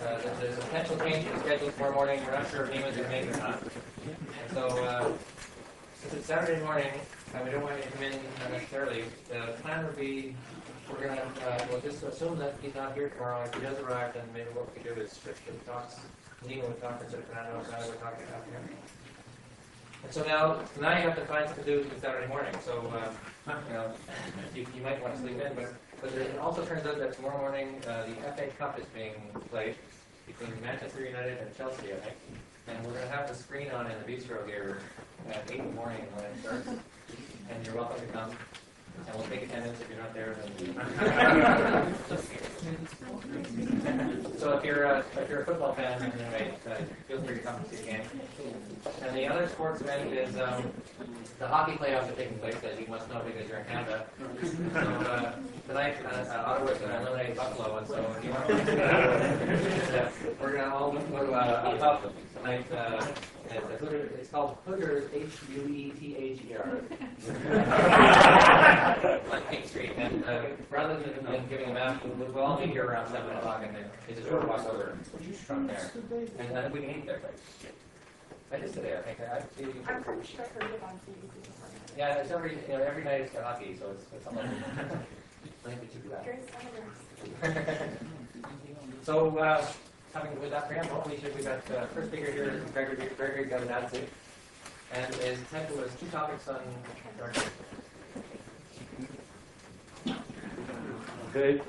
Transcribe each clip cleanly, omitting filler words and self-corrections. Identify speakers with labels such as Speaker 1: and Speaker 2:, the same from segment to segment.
Speaker 1: there's a potential change to the schedule tomorrow morning. We're not sure if anyone's going to make it or not. And so, since it's Saturday morning, and we don't want you to come in necessarily, the plan would be we're going to we'll just assume that he's not here tomorrow. If he does arrive, then maybe what we do is switch to the talks. Nino would talk instead of Fernando, and Fernando would talk afternoon. And so now you have to find something to do with Saturday morning. So you might want to sleep in, but it also turns out that tomorrow morning the FA Cup is being played between Manchester United and Chelsea, I think. And we're going to have the screen on in the bistro here at 8 in the morning when it starts. And you're welcome to come. And we'll take attendance if you're not there. So if you're a football fan, anyway, feel free to come and see the game. And the other sports event is the hockey playoffs are taking place, as you must know because you're in Canada. So tonight, Ottawa is going to eliminate Buffalo, and so if you want to, we're going to all go to a pub tonight. It's called Hooters, H-U-E-T-H-E-R. On King Street. And rather than giving them out, we'll all be here around 7 o'clock, and it's a short walk over from there. And we can eat there. I just today, I think.
Speaker 2: I'm pretty sure I heard it on TV.
Speaker 1: Yeah, it's every night it's hockey, so it's something. I think we should do that. So, with that preamble, we've got first speaker here is Gregory Gavdanadze, and his title is 2 topics on darkness.
Speaker 3: Okay.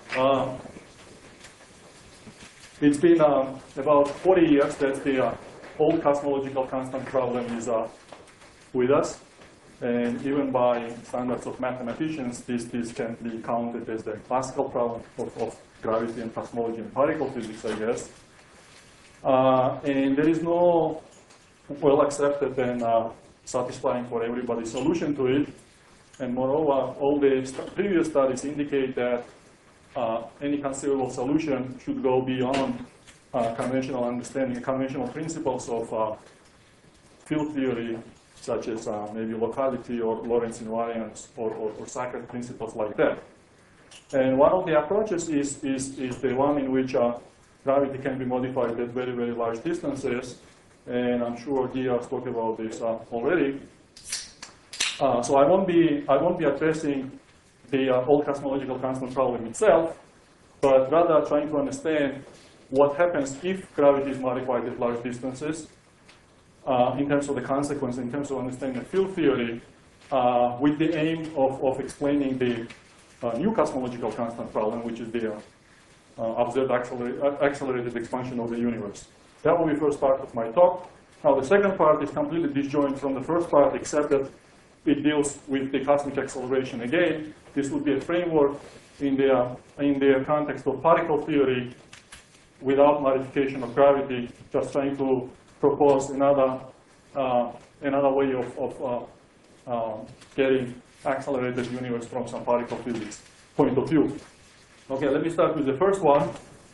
Speaker 3: It's been about 40 years that the old cosmological constant problem is with us. And even by standards of mathematicians, this can be counted as the classical problem of gravity and cosmology and particle physics, I guess. And there is no well-accepted and satisfying for everybody solution to it. And moreover, all the previous studies indicate that any conceivable solution should go beyond conventional understanding, conventional principles of field theory, such as maybe locality or Lorentz invariance or sacred principles like that. And one of the approaches is the one in which gravity can be modified at very, very large distances. And I'm sure Gia spoke about this already. So I won't be addressing the old cosmological constant problem itself, but rather trying to understand what happens if gravity is modified at large distances in terms of the consequence, in terms of understanding field theory, with the aim of explaining the new cosmological constant problem, which is the observed accelerated expansion of the universe. That will be the first part of my talk. Now the second part is completely disjoint from the first part, except that it deals with the cosmic acceleration again. This would be a framework in the context of particle theory without modification of gravity, just trying to propose another way of getting accelerated universe from some particle physics point of view. Okay, let me start with the first one.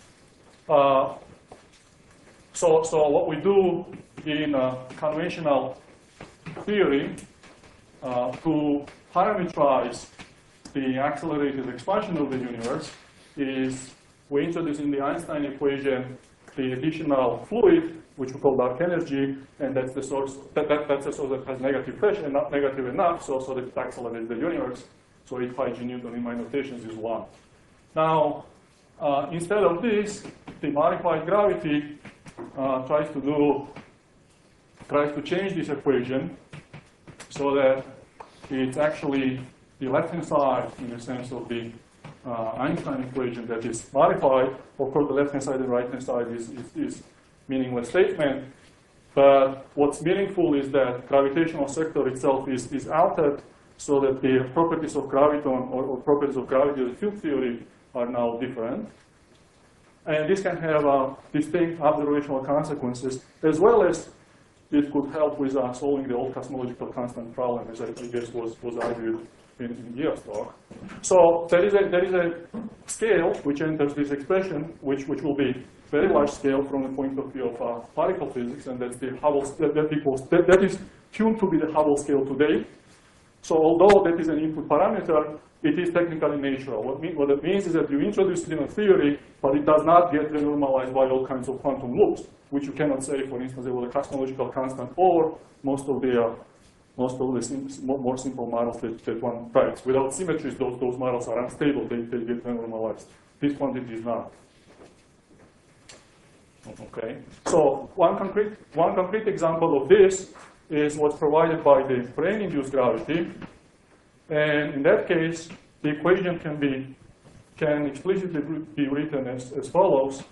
Speaker 3: So what we do in conventional theory to parameterize the accelerated expansion of the universe is we introduce in the Einstein equation the additional fluid, which we call dark energy, and that's the source that's the source that has negative pressure and not negative enough, so that it accelerates the universe. So 8 pi g Newton in my notations is 1. Now, instead of this, the modified gravity tries to change this equation so that it's actually the left-hand side in the sense of the Einstein equation that is modified. Of course, the left-hand side and right-hand side is meaningless statement. But what's meaningful is that gravitational sector itself is altered so that the properties of graviton or properties of gravity of the field theory are now different. And this can have distinct observational consequences, as well as it could help with solving the old cosmological constant problem, as I guess was argued in Gia's talk. So there is a scale which enters this expression, which will be very large scale from the point of view of particle physics, and that's the Hubble that is tuned to be the Hubble scale today. So although that is an input parameter, it is technically natural. What it means is that you introduce it in a theory, but it does not get renormalized by all kinds of quantum loops, which you cannot say, for instance, about a cosmological constant or most of the more simple models that one writes. Without symmetries, those models are unstable. They get renormalized. This quantity is not. Okay. So one concrete example of this is what's provided by the brane-induced gravity, and in that case, the equation can explicitly be written as follows.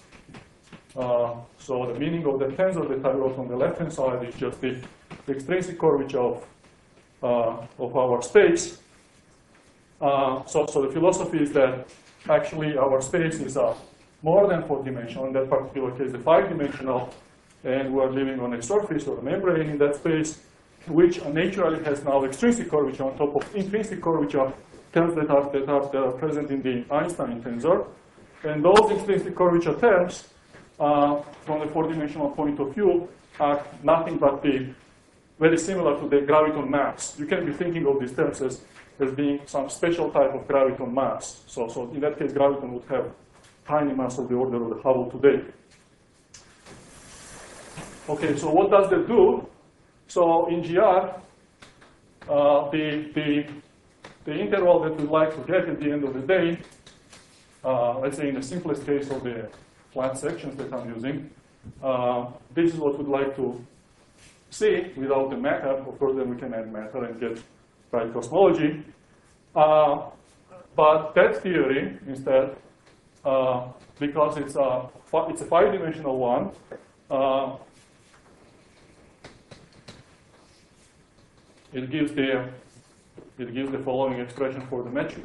Speaker 3: So the meaning of the tensor that I wrote on the left-hand side is just the extrinsic curvature of our space. So the philosophy is that actually our space is more than 4-dimensional. In that particular case, the 5-dimensional, and we're living on a surface or a membrane in that space, which naturally has now extrinsic curvature on top of intrinsic curvature terms that are present in the Einstein tensor. And those extrinsic curvature terms, from the 4-dimensional point of view, are nothing but very similar to the graviton mass. You can be thinking of these terms as being some special type of graviton mass. So in that case, graviton would have tiny mass of the order of the Hubble today. Okay, so what does that do? So in GR, the interval that we'd like to get at the end of the day, let's say in the simplest case of the flat sections that I'm using, this is what we'd like to see without the matter. Of course, then we can add matter and get right cosmology. But that theory, instead, because it's a 5-dimensional one, it gives the following expression for the metric.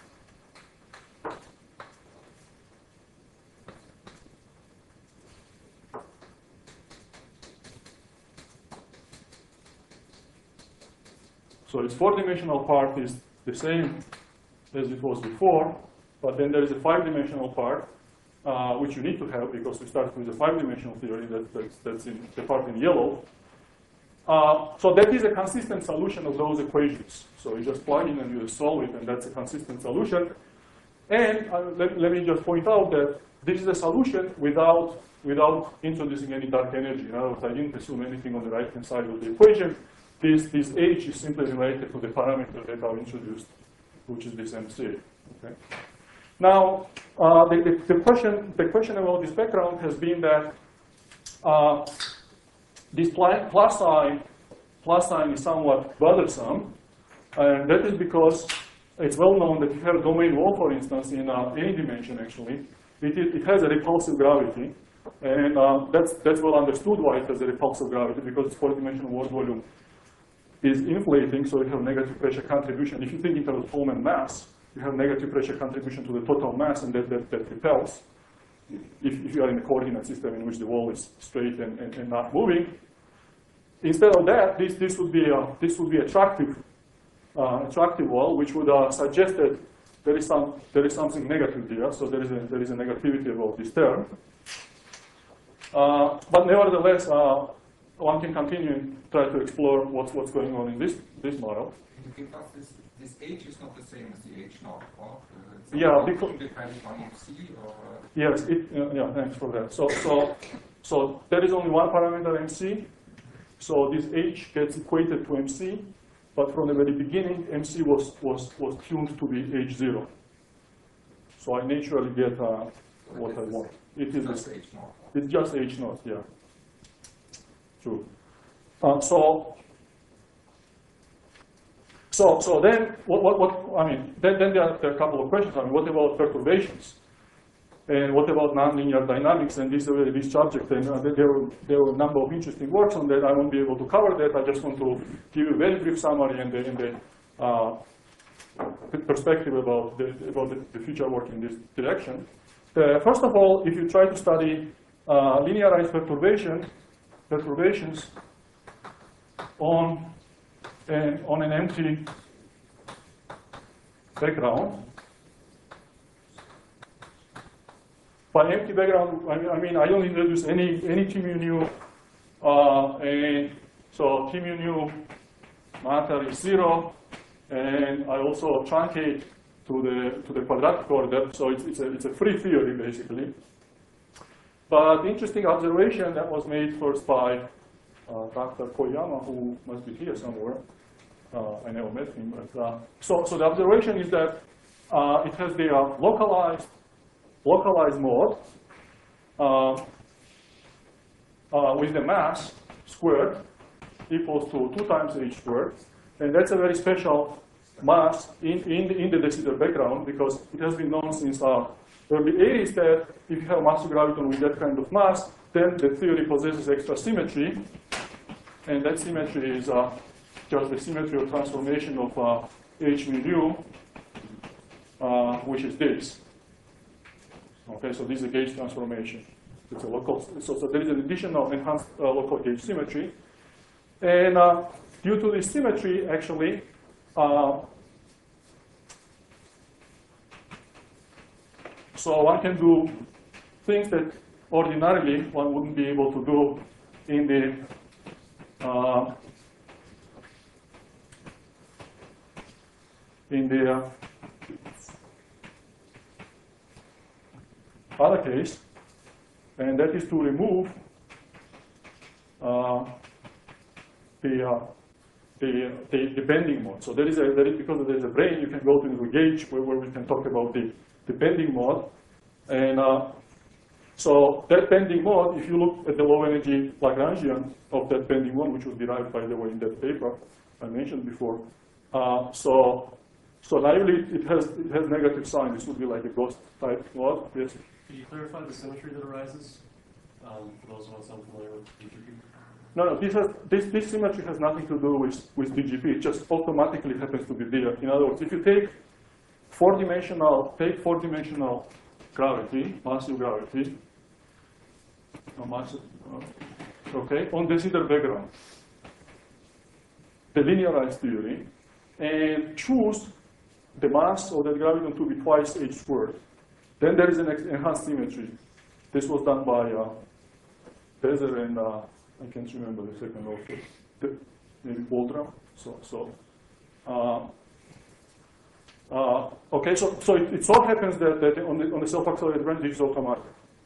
Speaker 3: So its 4-dimensional part is the same as it was before, but then there is a 5-dimensional part, which you need to have because we start with the 5-dimensional theory that's in the part in yellow. So that is a consistent solution of those equations. So you just plug in and you solve it, and that's a consistent solution. And let me just point out that this is a solution without introducing any dark energy. In other words, I didn't assume anything on the right-hand side of the equation. This H is simply related to the parameter that I introduced, which is this MC. Okay. Now, the question about this background has been that this plus sign is somewhat bothersome, and that is because it's well known that if you have a domain wall, for instance, in any dimension, actually, it has a repulsive gravity, and that's well understood why it has a repulsive gravity, because its 4-dimensional wall volume is inflating, so you have negative pressure contribution. If you think in terms of volume and mass, you have negative pressure contribution to the total mass, and that repels. If you are in a coordinate system in which the wall is straight and not moving. Instead of that, this would be attractive wall, which would suggest that there is something negative there. So there is a negativity about this term. But nevertheless, one can continue and try to explore what's going on in this model.
Speaker 4: Because this H is not the same as the H naught, or
Speaker 3: yeah, because
Speaker 4: depending on MC or
Speaker 3: yes, yeah, thanks for that. So there is only one parameter MC. So this H gets equated to MC, but from the very beginning, MC was tuned to be H0. So I naturally get what I want. It is
Speaker 4: just H naught.
Speaker 3: It's just H naught, yeah. True. So then, what I mean, then there are a couple of questions. I mean, what about perturbations? And what about nonlinear dynamics? And this is a very rich subject, and there were a number of interesting works on that. I won't be able to cover that. I just want to give you a very brief summary and the perspective about the future work in this direction. First of all, if you try to study linearized perturbations on an empty background. By empty background, I mean I don't introduce any T mu nu, and so T mu nu matter is 0, And I also truncate to the quadratic order, so it's a free theory, basically. But the interesting observation that was made first by Dr. Koyama, who must be here somewhere. I never met him, but so the observation is that it has the localized mode with the mass squared equals to 2 times h squared, and that's a very special mass in the de Sitter background, because it has been known since early 80s that if you have a massive graviton with that kind of mass, then the theory possesses extra symmetry, and that symmetry is just the symmetry of transformation of h mu nu, which is this. Okay, so this is a gauge transformation. It's a local, so there is an additional enhanced local gauge symmetry, and due to this symmetry, actually. So one can do things that ordinarily one wouldn't be able to do in the other case, and that is to remove the bending mode. So because there is a brane, you can go to the gauge where we can talk about the bending mode. And so that bending mode, if you look at the low energy Lagrangian of that bending mode, which was derived, by the way, in that paper I mentioned before, so naively it has negative sign. This would be like a ghost type mode. Yes.
Speaker 5: Could you clarify the symmetry that arises for those of us unfamiliar with DGP?
Speaker 3: No, this symmetry has nothing to do with DGP. It just automatically happens to be there. In other words, if you take four-dimensional gravity, massive gravity, okay, on de Sitter background, the linearized theory, and choose the mass of that graviton to be twice h squared, then there is an enhanced symmetry. This was done by Bezer and I can't remember the second author, maybe Boldram. Okay, so it so happens that on the self-accelerated range, this is automatic.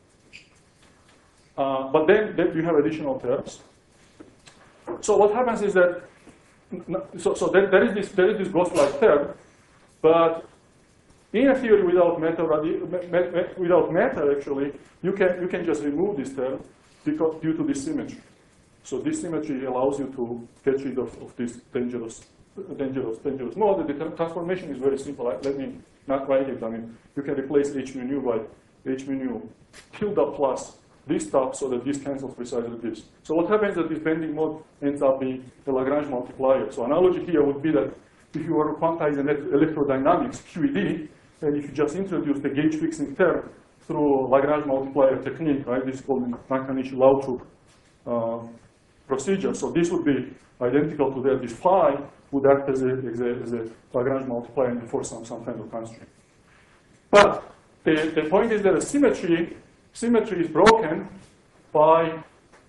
Speaker 3: But then you have additional terms. So what happens is that there is this ghost-like term, but in a theory without matter, actually, you can just remove this term due to this symmetry. So this symmetry allows you to get rid of this dangerous mode. The transformation is very simple. Let me not write it. I mean, you can replace h mu nu by h mu nu tilde plus this stuff so that this cancels precisely this. So what happens is that this bending mode ends up being the Lagrange multiplier. So analogy here would be that if you were to quantize electrodynamics, QED, and if you just introduce the gauge fixing term through Lagrange multiplier technique, right? This is called the Nakanishi-Lautrou procedure. So this would be identical to that. This phi would act as a Lagrange multiplier and enforce some kind of constraint. But the point is that the symmetry is broken by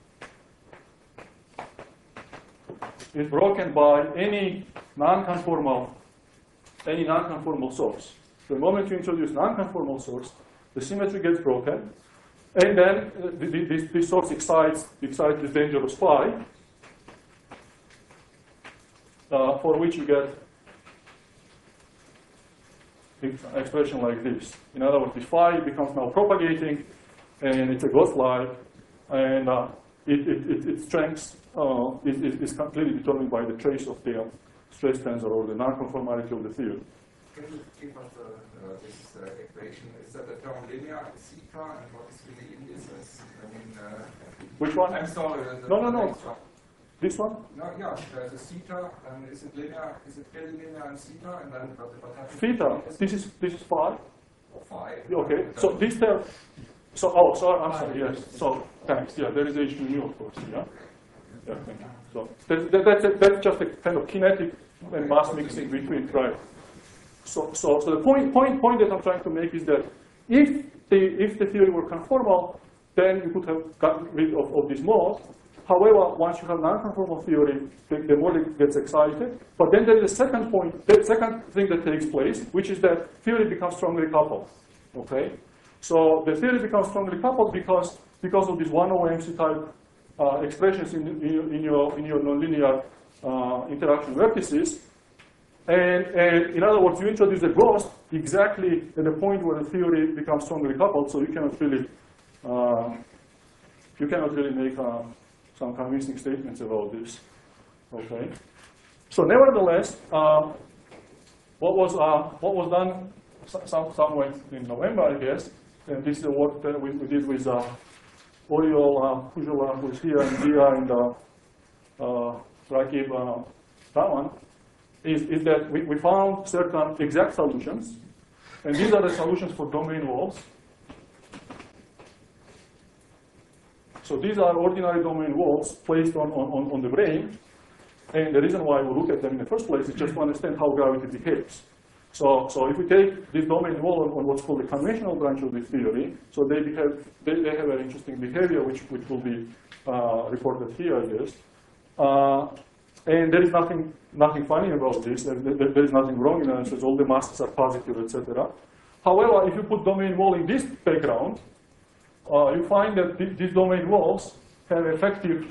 Speaker 3: any non-conformal source. The moment you introduce non-conformal source, the symmetry gets broken, and then this source excites this dangerous phi, for which you get an expression like this. In other words, this phi becomes now propagating, and it's a ghost-like, and its strength is completely determined by the trace of the stress tensor or the non-conformality of the theory.
Speaker 4: Can you give us this equation? Is that the term linear theta, and what is really in this? I mean,
Speaker 3: which one?
Speaker 4: I'm sorry.
Speaker 3: No. This one?
Speaker 4: No, yeah, the theta, and is it linear? Is it really linear and theta? And then what happens?
Speaker 3: Theta. This is phi.
Speaker 4: Phi.
Speaker 3: Okay. So this term. So I'm sorry. Yes. So thanks. Yeah, there is h mu nu, of course. Yeah. Yeah. Thank you. So that's just a kind of kinetic and mass mixing between, right? So the point that I'm trying to make is that if the theory were conformal, then you could have gotten rid of this mode, However, once you have non-conformal theory, the more it gets excited. But then there is a second point, the second thing that takes place, which is that theory becomes strongly coupled. Okay? So the theory becomes strongly coupled because of these 1 over MC type expressions in your nonlinear interaction vertices. And in other words, you introduce a ghost exactly at the point where the theory becomes strongly coupled, so you cannot really make some convincing statements about this. Okay. So nevertheless, what was done somewhere in November, I guess, and this is the work that we did with Oriol Kujula, who is here, and Dia and Rakib Raman, is that we found certain exact solutions, and these are the solutions for domain walls. So these are ordinary domain walls placed on the brain, and the reason why we look at them in the first place is just to understand how gravity behaves. So if we take this domain wall on what's called the conventional branch of this theory, so they have an interesting behavior which will be reported here, I guess. And there is nothing funny about this. There is nothing wrong in it. All the masses are positive, etc. However, if you put domain wall in this background, you find that these domain walls have effective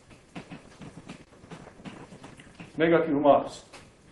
Speaker 3: negative mass.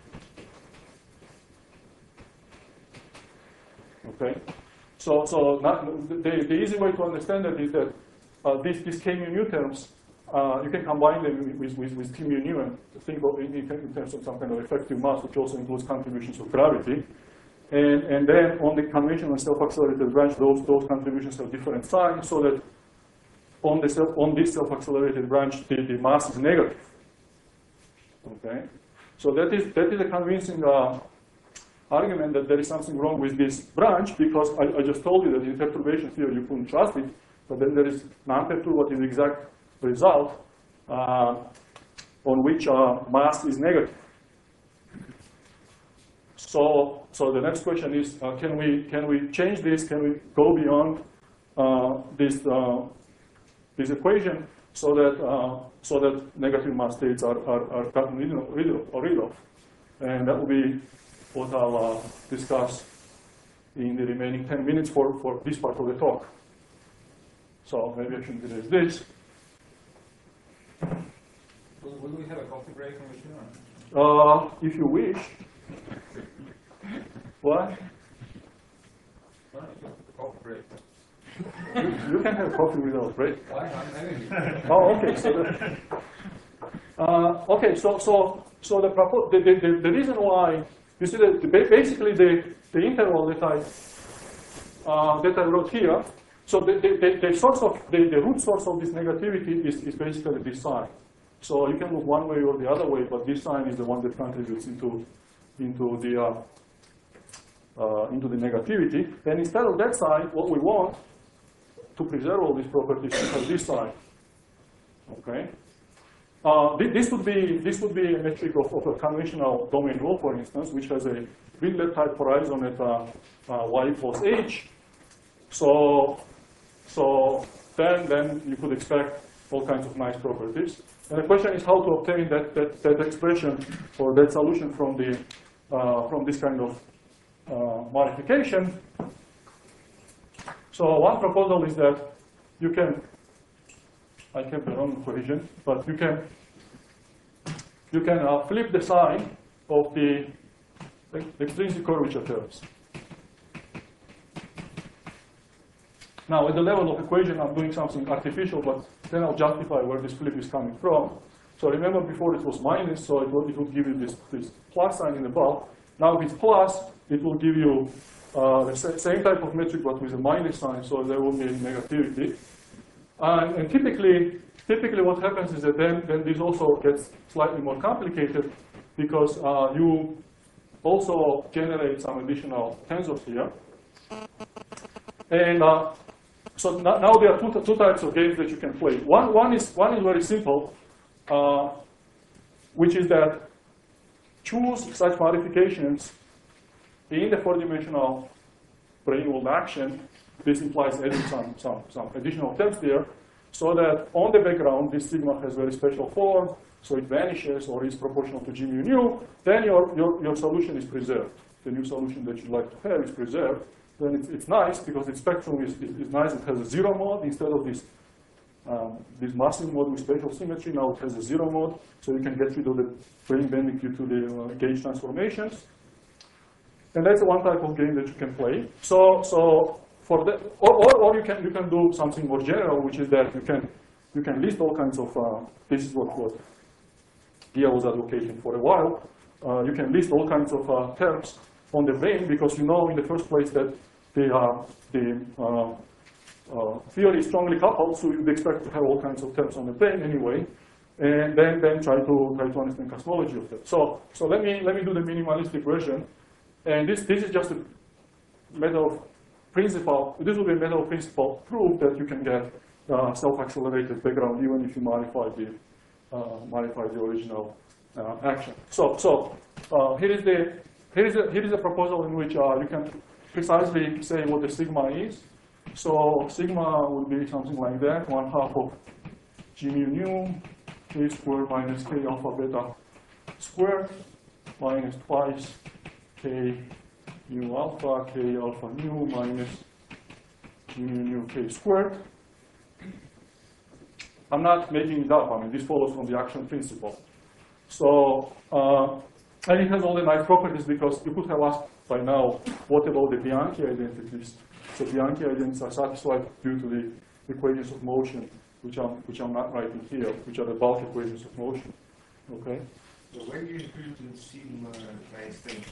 Speaker 3: Okay, so the easy way to understand that is that these K mu terms, you can combine them with T mu nu and think of in terms of some kind of effective mass, which also includes contributions of gravity. And then on the conventional self-accelerated branch, those contributions have different signs, so that on this self-accelerated branch, the mass is negative. Okay, so that is a convincing argument that there is something wrong with this branch, because I just told you that in perturbation theory you couldn't trust it, but then there is non-perturbative exact result on which mass is negative. So the next question is, can we change this? Can we go beyond this equation so that negative mass states are gotten rid of? And that will be what I'll discuss in the remaining 10 minutes for this part of the talk. So maybe I should erase this.
Speaker 4: Will we have a coffee break in between?
Speaker 3: If you wish. What?
Speaker 4: Coffee break.
Speaker 3: You can have coffee without break.
Speaker 4: Why not? Having it.
Speaker 3: Oh, okay. So the reason why, you see that basically the interval that I wrote here. So the source of the root source of this negativity is basically this sign. So you can look one way or the other way, but this sign is the one that contributes into the negativity. And instead of that sign, what we want to preserve all these properties is have this sign. Okay. This would be a metric of a conventional domain wall, for instance, which has a Windler type horizon at y equals h. So then you could expect all kinds of nice properties. And the question is how to obtain that expression or that solution from this kind of modification. So one proposal is that you can, I kept the wrong equation, but you can flip the sign of the extrinsic curvature terms. Now, at the level of equation, I'm doing something artificial, but then I'll justify where this flip is coming from. So remember before it was minus, so it would give you this plus sign in the above. Now if it's plus, it will give you the same type of metric, but with a minus sign, so there will be negativity. And typically what happens is that then this also gets slightly more complicated, because you also generate some additional tensors here. And so now there are two types of games that you can play. One is very simple, which is that choose such modifications in the four-dimensional brain world action. This implies adding some additional terms there. so that on the background, this sigma has very special form, so it vanishes or is proportional to g mu nu, then your solution is preserved. The new solution that you'd like to have is preserved. Then it's nice because its spectrum is nice. It has a zero mode instead of this massive mode with spatial symmetry. Now it has a zero mode, so you can get rid of the brane bending due to the gauge transformations. And that's one type of game that you can play. So for that, or you can do something more general, which is that you can list all kinds of. This is what Dia was advocating for a while. You can list all kinds of terms on the brane because you know in the first place that the theory is strongly coupled, so you'd expect to have all kinds of terms on the brane anyway, and then try to understand cosmology of that. So let me do the minimalistic version, and this is just a matter of principle. This will be a matter of principle proof that you can get self-accelerated background even if you modify the original action. So here is a proposal in which you can precisely say what the sigma is. So sigma would be something like that: 1/2 of g mu nu k squared minus k alpha beta squared minus twice k mu alpha k alpha nu minus g mu nu k squared. I'm not making it up. I mean, this follows from the action principle. So, and it has all the nice properties because you could have asked by now, what about the Bianchi identities? So Bianchi identities are satisfied due to the equations of motion, which I'm not writing here, which are the bulk equations of motion. Okay.
Speaker 4: So when you include the sigma Einstein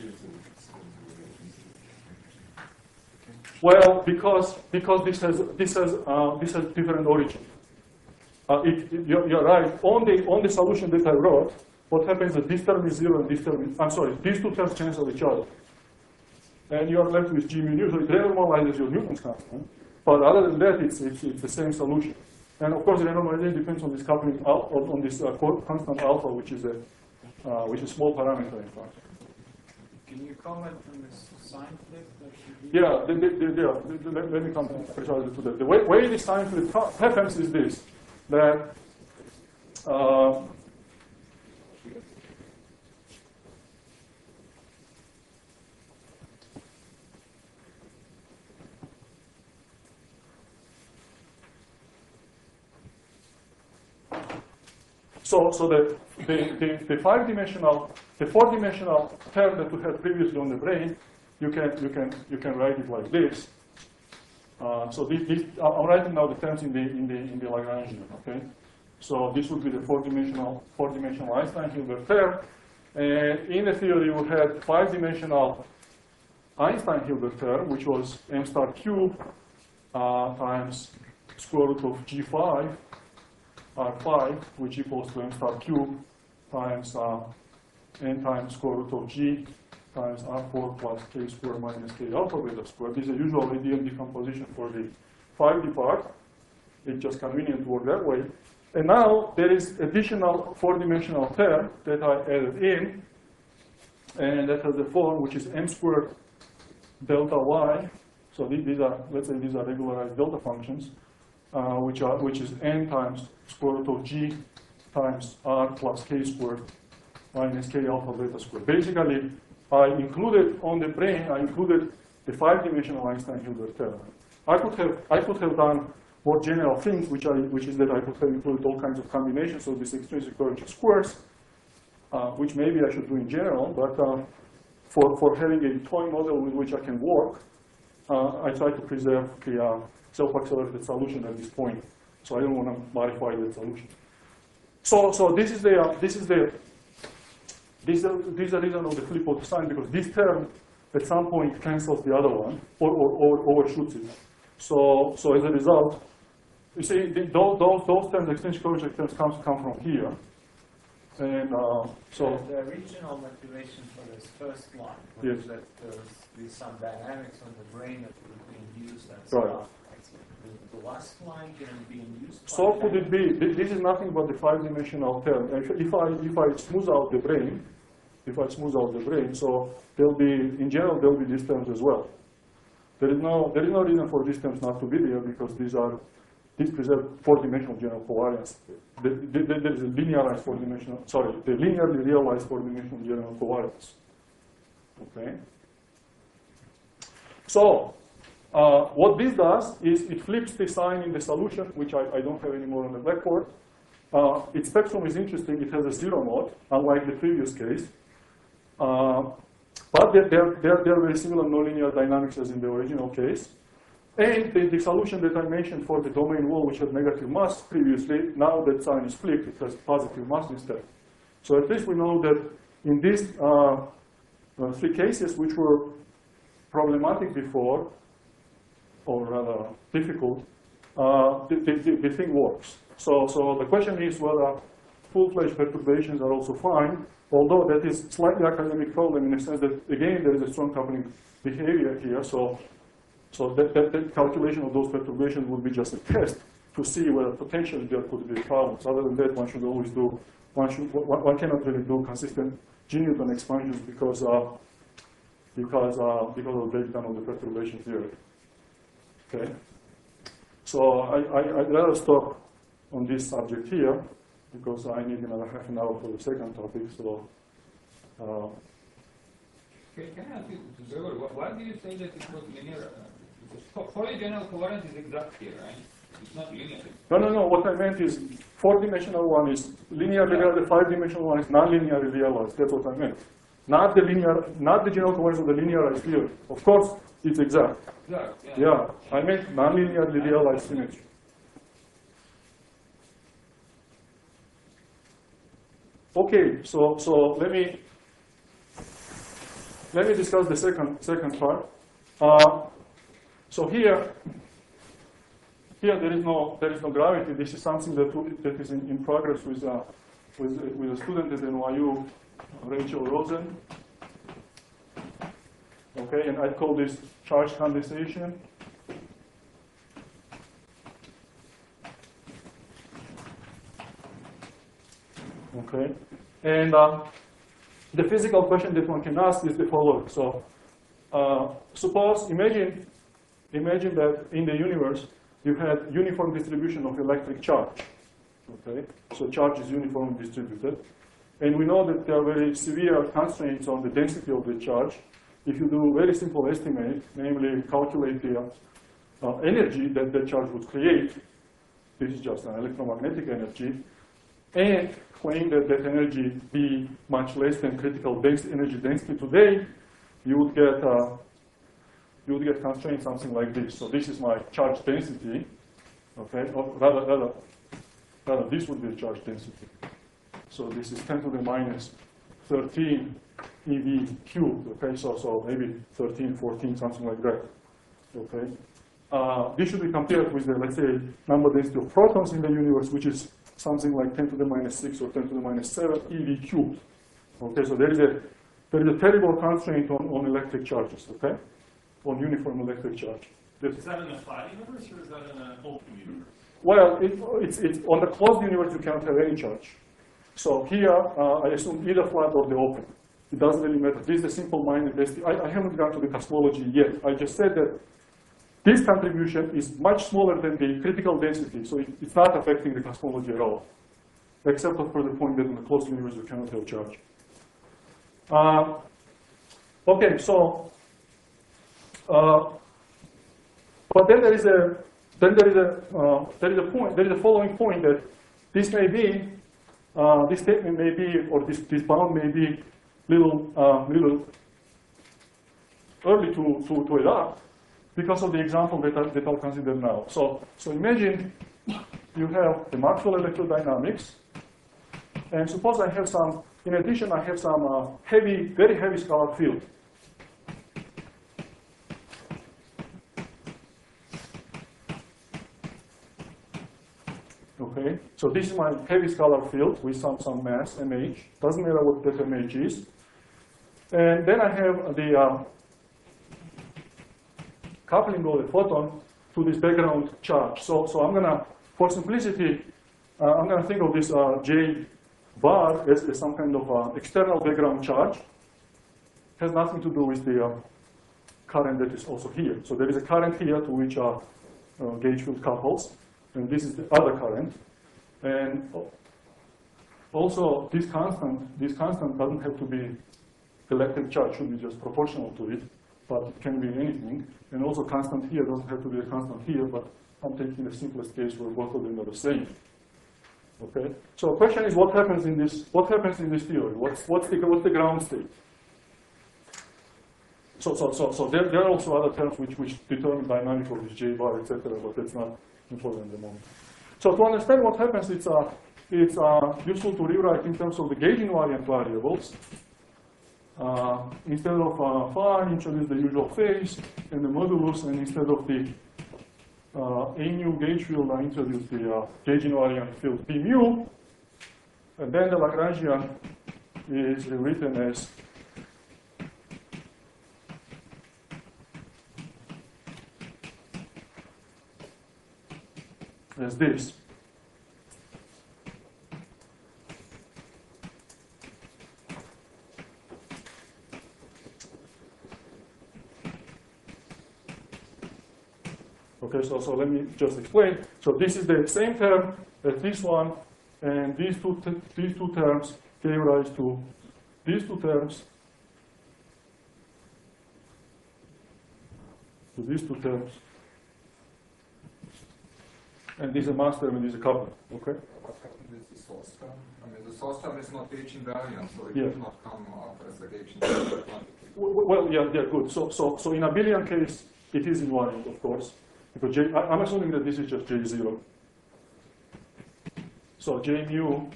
Speaker 3: Well, because this has different origin. You're right. On the solution that I wrote, what happens is that this term is zero and this term is, I'm sorry, these two terms cancel each other. And you are left with g mu nu, so it renormalizes your Newton's constant. But other than that, it's the same solution. And of course, the renormalization depends on this coupling on this constant alpha, which is a small parameter, in fact.
Speaker 6: Can you comment on this sign flip that you
Speaker 3: Yeah, let me come precisely to that. The way this sign flip happens is this, that So the four-dimensional term that we had previously on the brane, you can write it like this. So I'm writing now the terms in the Lagrangian. Okay. So this would be the four-dimensional Einstein-Hilbert term. And in the theory, we had five-dimensional Einstein-Hilbert term, which was m star cube times square root of g5 R5, which equals to m star cube times n times square root of g times R4 plus k squared minus k alpha beta squared. This is a usual ADM decomposition for the 5D part. It's just convenient to work that way. And now there is additional four-dimensional term that I added in, and that has a form which is m squared delta y. So these are, let's say these are regularized delta functions, which is n times square root of g times r plus k squared minus k alpha beta squared. Basically, I included on the brane, I included the five-dimensional Einstein-Hilbert term. I could have done more general things, which is that I could have included all kinds of combinations of these extrinsic curvature squares, which maybe I should do in general. But for having a toy model with which I can work, I try to preserve the self-accelerated solution at this point. So I don't want to modify that solution. So this is the reason of the flip of the sign, because this term at some point cancels the other one or overshoots it. So as a result, you see those terms, extrinsic curvature terms, come from here. And so
Speaker 6: the original motivation for this first line was
Speaker 3: yes.
Speaker 6: that there was some dynamics on the brane that were being used and
Speaker 3: Right.
Speaker 6: stuff. The last line can be used.
Speaker 3: So could it be? This is nothing but the five-dimensional term. If I smooth out the brane, so there'll be, in general, there'll be these terms as well. There is no reason for these terms not to be there because these are This preserves four-dimensional general covariance. There is a linearized four-dimensional, sorry, the linearly realized four-dimensional general covariance. Okay. So what this does is it flips the sign in the solution, which I don't have anymore on the blackboard. Its spectrum is interesting. It has a zero mode, unlike the previous case. But they're very similar nonlinear dynamics as in the original case. And the solution that I mentioned for the domain wall, which had negative mass previously, now that sign is flipped, it has positive mass instead. So at least we know that in these three cases, which were problematic before, or rather difficult, the thing works. So the question is whether full-fledged perturbations are also fine, although that is slightly academic problem in the sense that, again, there is a strong coupling behavior here. So that calculation of those perturbations would be just a test to see whether potentially there could be problems. Other than that, one should always do, one cannot really do consistent G-Newton expansions because of the breakdown of the perturbation theory. Okay? So I'd rather stop on this subject here because I need another half an hour for the second topic. So.
Speaker 7: Can I ask you, Gregor, why do you say that it was linear? Fully general covariance is exact here, right? It's not linear.
Speaker 3: No. What I meant is four-dimensional one is linearly realized, the five-dimensional one is non-linearly realized. That's what I meant. Not the general covariance of the linearized theory. Of course, it's exact.
Speaker 7: Exact,
Speaker 3: Yeah, I meant non-linearly realized symmetry. Okay, so let me discuss the second part. So here there is no gravity. This is something that is in progress with a student at NYU, Rachel Rosen. Okay, and I call this charge condensation. Okay, and the physical question that one can ask is the following. So, imagine that in the universe you had uniform distribution of electric charge. Okay, so charge is uniformly distributed, and we know that there are very severe constraints on the density of the charge. If you do very simple estimate, namely calculate the energy that the charge would create, this is just an electromagnetic energy, and claim that that energy be much less than critical energy density today, you would get constrained something like this. So this is my charge density, okay? Or rather, this would be the charge density. So this is 10 to the minus 13 eV cubed, okay? So maybe 13, 14, something like that, okay? This should be compared with the, let's say, number density of protons in the universe, which is something like 10 to the minus 6 or 10 to the minus 7 eV cubed. Okay, so there is a terrible constraint on electric charges, okay? On uniform electric charge.
Speaker 5: Is that in a flat universe or is that in an open universe?
Speaker 3: Well, it's on the closed universe you cannot have any charge. So here, I assume either flat or the open. It doesn't really matter. This is a simple minor density. I haven't gone to the cosmology yet. I just said that this contribution is much smaller than the critical density, so it's not affecting the cosmology at all, except for the point that in the closed universe you cannot have charge. Okay, so, but then there is a following point that this may be, this statement may be, or this bound may be little early to adopt, because of the example that I'll consider now. So imagine you have the Maxwell electrodynamics, and suppose I have some, in addition, I have some very heavy scalar field. Okay, so this is my heavy scalar field with some mass, mh. Doesn't matter what that mh is. And then I have the coupling of the photon to this background charge. So I'm gonna, for simplicity, I'm gonna think of this J bar as some kind of external background charge. Has nothing to do with the current that is also here. So there is a current here to which gauge field couples. and this is the other current. And also, this constant doesn't have to be electric charge, should be just proportional to it, but it can be anything. And also constant here doesn't have to be a constant here, but I'm taking the simplest case where both of them are the same. Okay? So the question is, what happens in this theory? What's the ground state? So there are also other terms which determine dynamics of this J bar, etc., but that's not important at the moment. So to understand what happens, it's useful to rewrite in terms of the gauge invariant variables. Instead of phi, introduce the usual phase and the modulus, and instead of the A mu gauge field, I introduce the gauge invariant field P mu, and then the Lagrangian is rewritten as this. Okay, so let me just explain. So this is the same term as this one, and these two terms gave rise to these two terms, and this is a mass term and this is a couplet. Okay.
Speaker 4: What happened with the source term? I mean, the source term is not gauge invariant, so it
Speaker 3: Yeah.
Speaker 4: does not come up as a gauge invariant quantity.
Speaker 3: Well, yeah, good. So in abelian case, it is invariant, of course, because I'm assuming that this is just J0. So J mu,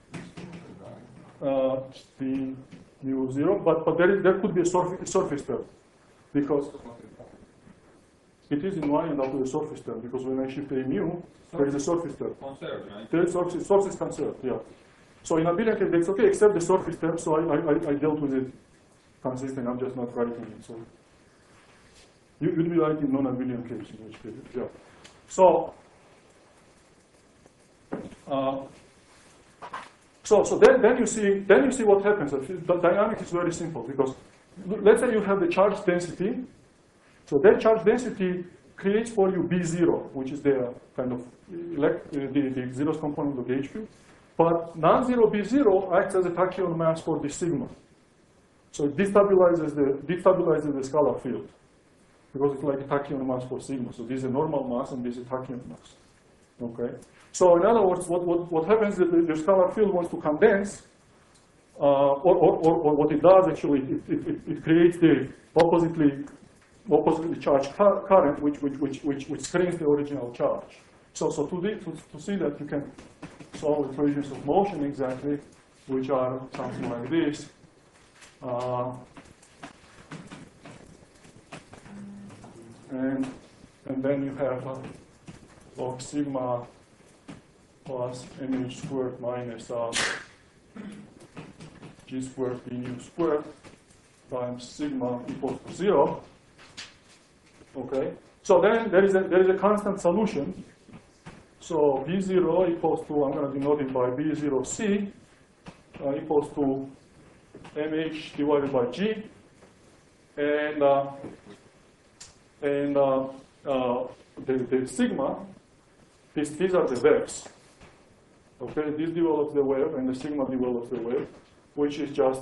Speaker 3: the mu 0, but there could be a surface term, because it is invariant out of the surface term, because when I shift A mu, there is a surface term.
Speaker 7: Conserved, right?
Speaker 3: The source is conserved, yeah. So in abelian case, that's okay, except the surface term, so I dealt with it consistent, I'm just not writing it. So you'd be writing non-abelian case in which case, yeah. So, then you see what happens. The dynamics is very simple, because let's say you have the charge density. So that charge density creates for you B0, which is the kind of the zeroth component of the gauge field. But non-zero B0 acts as a tachyon mass for the sigma. So it destabilizes the scalar field, because it's like a tachyon mass for sigma. So this is a normal mass and this is a tachyon mass. Okay. So in other words, what happens is that the scalar field wants to condense, or what it does actually, it creates the oppositely charged current, which screens the original charge. So to see that, you can solve equations of motion exactly, which are something like this. And then you have log sigma plus mh squared minus g squared b nu squared times sigma equals to 0. Okay. So then there is a constant solution. So B0 equals to, I'm going to denote it by B0C equals to mh divided by g, and the sigma. These are the waves. Okay, this develops the wave, and the sigma develops the wave, which is just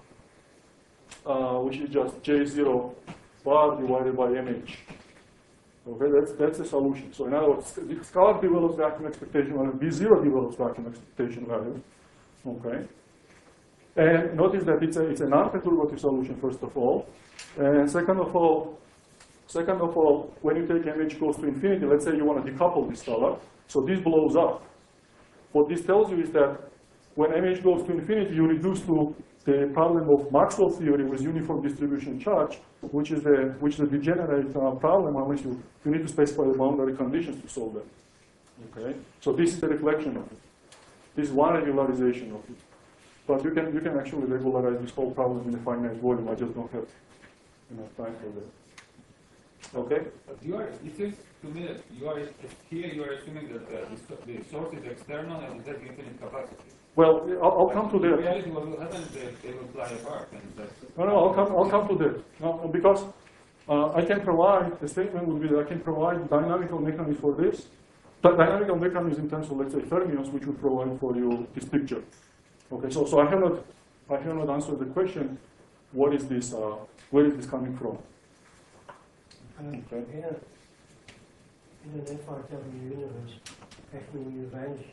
Speaker 3: J0 bar divided by mh. Okay, that's the solution. So in other words, the scalar develops vacuum expectation value, B0 develops vacuum expectation value. Okay. And notice that it's a non-perturbative solution, first of all. And second of all, when you take mh goes to infinity, let's say you want to decouple this scalar, so this blows up. What this tells you is that when mh goes to infinity, you reduce to the problem of Maxwell theory with uniform distribution charge, which is the degenerate problem unless you need to specify the boundary conditions to solve them. Okay, so this is the reflection of it. This is one regularization of it. But you can actually regularize this whole problem in a finite volume. I just don't have enough time for that. Okay.
Speaker 7: But it seems to me that you are assuming that the source is external and it has infinite capacity.
Speaker 3: Well, I'll come to
Speaker 7: In
Speaker 3: that.
Speaker 7: reality, what will happen is they will fly apart, and that's.
Speaker 3: No, I'll come to that. No, because I can provide, the statement would be that I can provide dynamical mechanism for this. dynamical mechanism in terms of, let's say, fermions, which will provide for you this picture. Okay, so I have not answered the question, what is this, where is this coming from? Okay.
Speaker 8: In an FRW universe, F mu vanishes.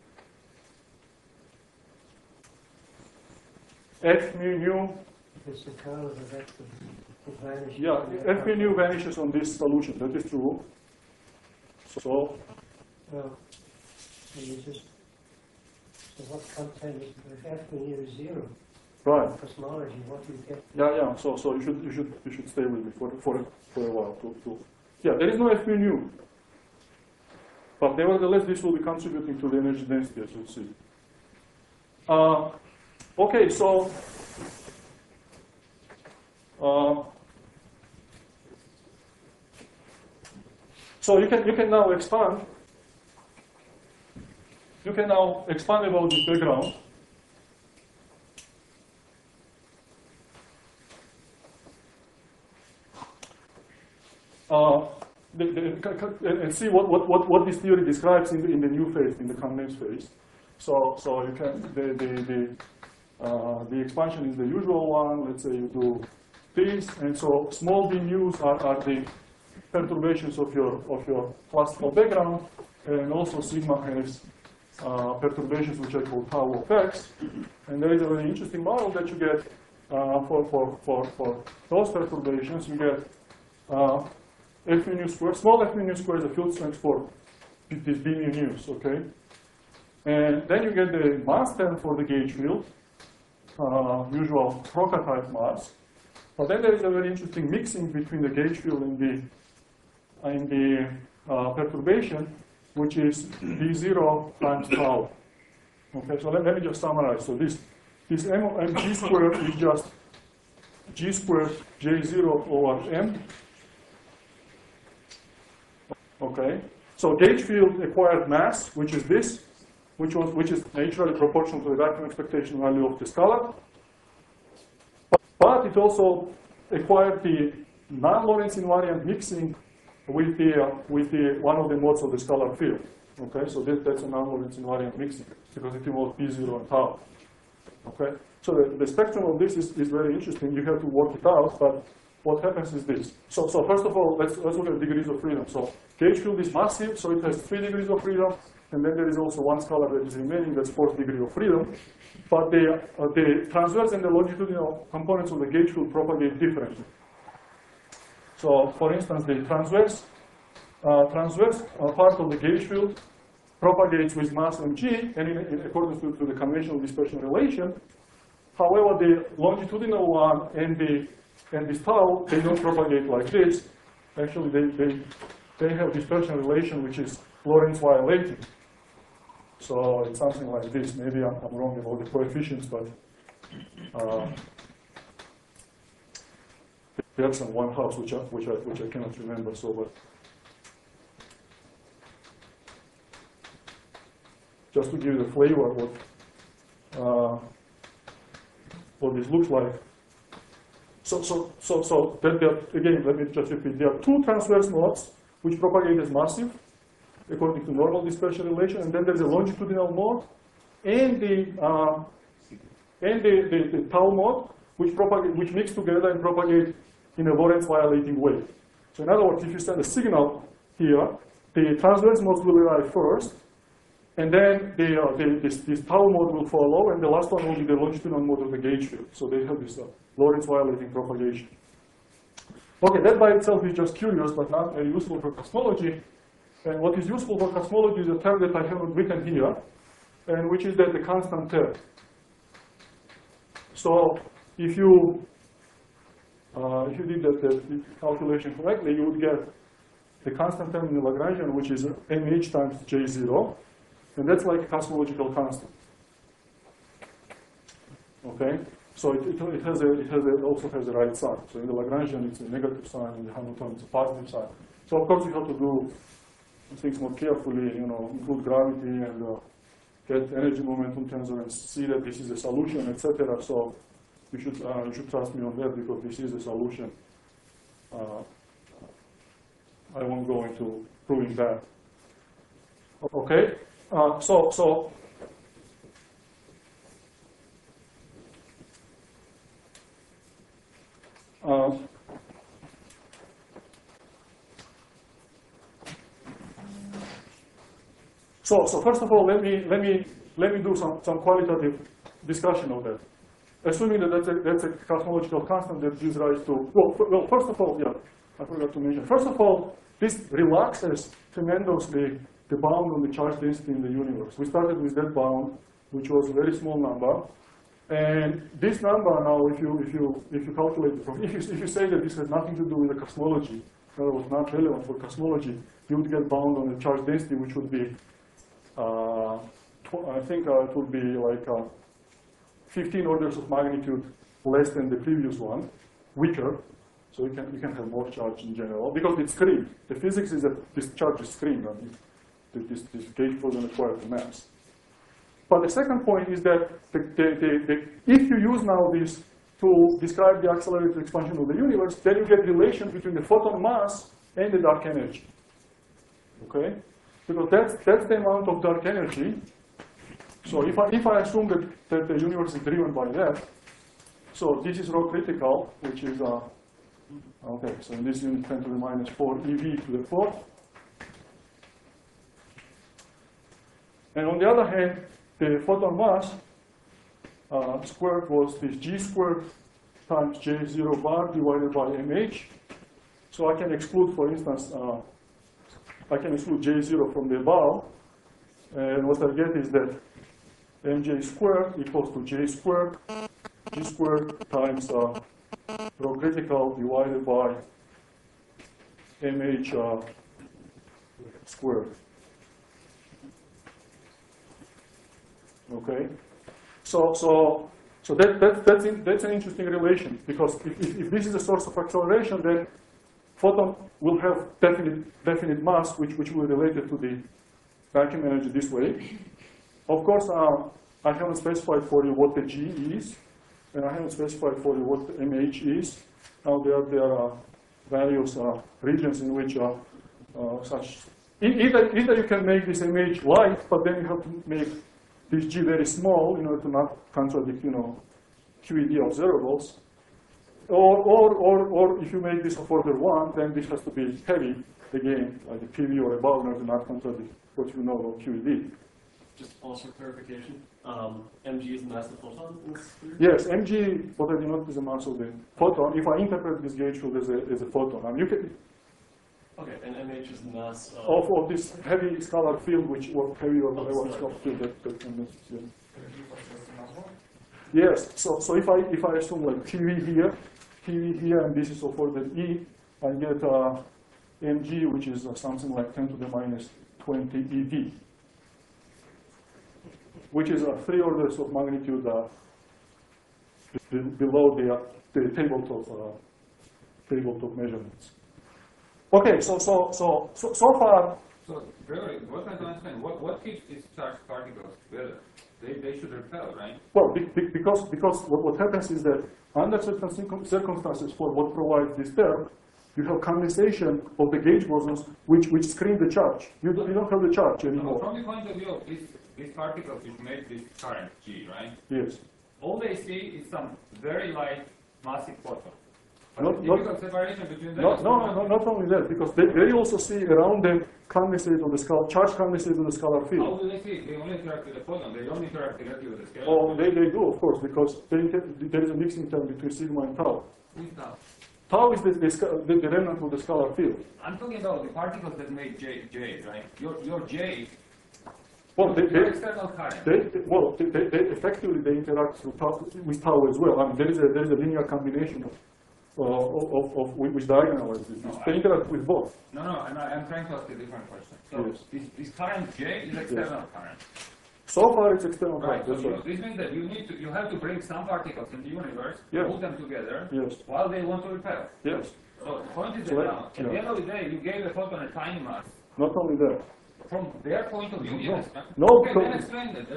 Speaker 3: F mu nu.
Speaker 8: It's the curl of the vector. It vanishes.
Speaker 3: Yeah, F mu nu vanishes on this solution. That is true. So.
Speaker 8: Well, you just. So what content is if F mu nu is 0?
Speaker 3: Right.
Speaker 8: Cosmology, what do you get?
Speaker 3: Yeah. So you should stay with me for a while to. Yeah, there is no F mu nu. But nevertheless, this will be contributing to the energy density, as you'll see. Okay, so you can now expand. You can now expand about this background. And see what this theory describes in the new phase, in the condensed phase. So you can the expansion is the usual one. Let's say you do this, and so small d nu's are the perturbations of your classical background, and also sigma has perturbations which are called tau of x. And there is a very interesting model that you get for those perturbations. You get F mu nu square, small F mu nu square is the field strength for these B mu nu's, okay? And then you get the mass term for the gauge field, usual Broca type mass. But then there is a very interesting mixing between the gauge field and the perturbation, which is D0 times tau. Okay, so let me just summarize. So this mg squared is just g squared J0 over m. Okay, so gauge field acquired mass, which is this, which is naturally proportional to the vacuum expectation value of the scalar. But it also acquired the non-Lorentz invariant mixing with the one of the modes of the scalar field. Okay, so that's a non-Lorentz invariant mixing because it involves P0 and tau. Okay, so the spectrum of this is very interesting. You have to work it out, but what happens is this. So first of all, let's look at degrees of freedom. So gauge field is massive, so it has 3 degrees of freedom, and then there is also one scalar that is remaining, that's 4th degree of freedom. But the transverse and the longitudinal components of the gauge field propagate differently. So for instance, the transverse part of the gauge field propagates with mass mg, and in accordance to the conventional dispersion relation. However, the longitudinal one and this tau, they don't propagate like this. Actually, they have dispersion relation which is Lorentz violating. So it's something like this. Maybe I'm wrong about the coefficients, but there's some 1/2 which I cannot remember. So, but just to give you the flavor what this looks like. So again, let me just repeat. There are 2 transverse modes which propagate as massive, according to normal dispersion relation, and then there's a longitudinal mode and the tau mode, which mix together and propagate in a Lorentz violating way. So in other words, if you send a signal here, the transverse modes will arrive first, and then this tau mode will follow, and the last one will be the longitudinal mode of the gauge field. So they have this Lorentz violating propagation. Okay, that by itself is just curious, but not very useful for cosmology. And what is useful for cosmology is a term that I haven't written here, and which is that the constant term. So if you did the calculation correctly, you would get the constant term in the Lagrangian, which is mh times J0, and that's like a cosmological constant. Okay, so it also has a right sign. So in the Lagrangian, it's a negative sign, in the Hamiltonian, it's a positive sign. So of course, you have to do things more carefully, include gravity and get energy momentum tensor and see that this is a solution, etc. So you should trust me on that because this is a solution. I won't go into proving that. Okay, so first of all, let me do some qualitative discussion of that. Assuming that that's a cosmological constant that gives rise to, well, first of all, yeah, I forgot to mention. First of all, this relaxes tremendously the bound on the charge density in the universe. We started with that bound, which was a very small number. And this number now, if you calculate it from, if you say that this has nothing to do with the cosmology, in other words, not relevant for cosmology, you would get bound on the charge density, which would be, I think it would be like 15 orders of magnitude less than the previous one, weaker. So you can have more charge in general because it's screened. The physics is that this charge is screened. This gauge doesn't acquire the mass. But the second point is that if you use now this to describe the accelerated expansion of the universe, then you get relation between the photon mass and the dark energy. Okay? Because that's the amount of dark energy. So if I assume that the universe is driven by that, so this is rho critical, which is, okay, so in this unit 10 to the minus 4 eV to the 4th. And on the other hand, the photon mass squared was this g squared times j0 bar divided by mh. So I can exclude, for instance, I can exclude j0 from the above. And what I get is that mj squared equals to j squared, g squared times rho critical divided by mh squared. Okay, so that's an interesting relation because if this is a source of acceleration, then photon will have definite mass, which will be related to the vacuum energy this way. Of course, I haven't specified for you what the G is, and I haven't specified for you what the MH is. Now there are various regions in which such either you can make this MH light, but then you have to make this G very small in order to not contradict, QED observables. Or if you make this of order 1, then this has to be heavy, again, like a PV or above, in order to not contradict what you know about QED.
Speaker 5: Just also clarification, mg is the mass of the photon in this theory?
Speaker 3: Yes, mg, what I denote is the mass of the photon. If I interpret this gauge field as a photon, you can.
Speaker 5: Okay, and mh is the mass
Speaker 3: of this heavy scalar field, which was heavy or whatever scalar field that can yeah. Yes. So if I assume like PV here, and this is of order E, I get mg, which is something like 10 to the minus 20 eV, which is 3 orders of magnitude below the tabletop measurements. Okay, so far.
Speaker 7: So, really, what I don't understand, what keeps these charged particles together? They should repel, right?
Speaker 3: Well, because what happens is that under certain circumstances, for what provides this term, you have condensation of the gauge bosons, which screen the charge. You don't have the charge anymore.
Speaker 7: From the point of view of these particles which make this current G, right?
Speaker 3: Yes.
Speaker 7: All they see is some very light, massive photon. Separation between them.
Speaker 3: Not only that, because they also see around them condensate on the charge condensate on the scalar field.
Speaker 7: How do they see? They only interact with the photon. They don't interact directly with the scalar.
Speaker 3: Oh, they do, of course, because there is a mixing term between sigma and tau.
Speaker 7: Who's tau?
Speaker 3: Tau is the remnant of the scalar field.
Speaker 7: I'm talking about the particles that make J, right? Your J.
Speaker 3: Well,
Speaker 7: your external current.
Speaker 3: They effectively interact with tau as well. I mean, there is a linear combination of which diagonalizes this. They interact with both.
Speaker 7: No, I'm trying to ask a different question. So
Speaker 3: yes.
Speaker 7: This current J is external current.
Speaker 3: So far, it's external current.
Speaker 7: Right. So this means that you have to bring some particles in the universe, put them together, while they want to repel.
Speaker 3: Yes.
Speaker 7: So the point is that now, at the end of the day, you gave a photon a tiny mass.
Speaker 3: Not only that.
Speaker 7: From their point of view, yes.
Speaker 3: No.
Speaker 7: Okay, then explain that.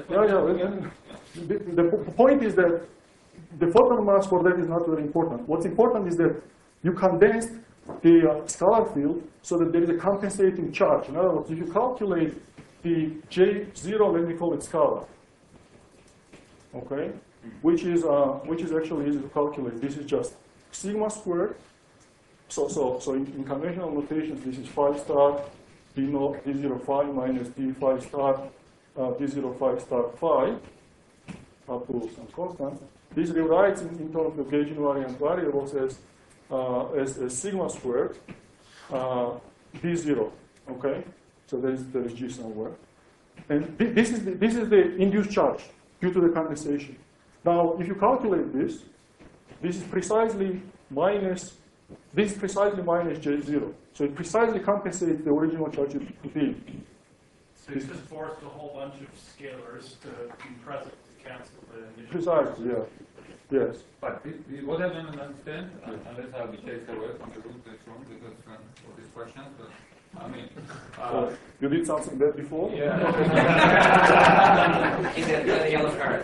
Speaker 3: The point is that the photon mass for that is not very important. What's important is that you condensed the scalar field so that there is a compensating charge. In other words, if you calculate the J0, let me call it scalar, okay, which is actually easy to calculate. This is just sigma squared. So in conventional notations, this is phi star d0 d0 phi minus d phi star d0 phi star phi up to some constant. This rewrites in terms of gauge invariant variables as sigma squared d0. Okay, so there is G somewhere, and this is the induced charge due to the condensation. Now, if you calculate this, this is precisely minus J0. So it precisely compensates the original charge it did.
Speaker 5: So you just forced a whole bunch of scalars to be present to cancel the initial.
Speaker 3: Precisely, yeah. Yes.
Speaker 7: But what I don't understand, unless I'll be chased away from the room because of this question, but I mean,
Speaker 3: You did something there before?
Speaker 7: yeah.
Speaker 1: He said the yellow card.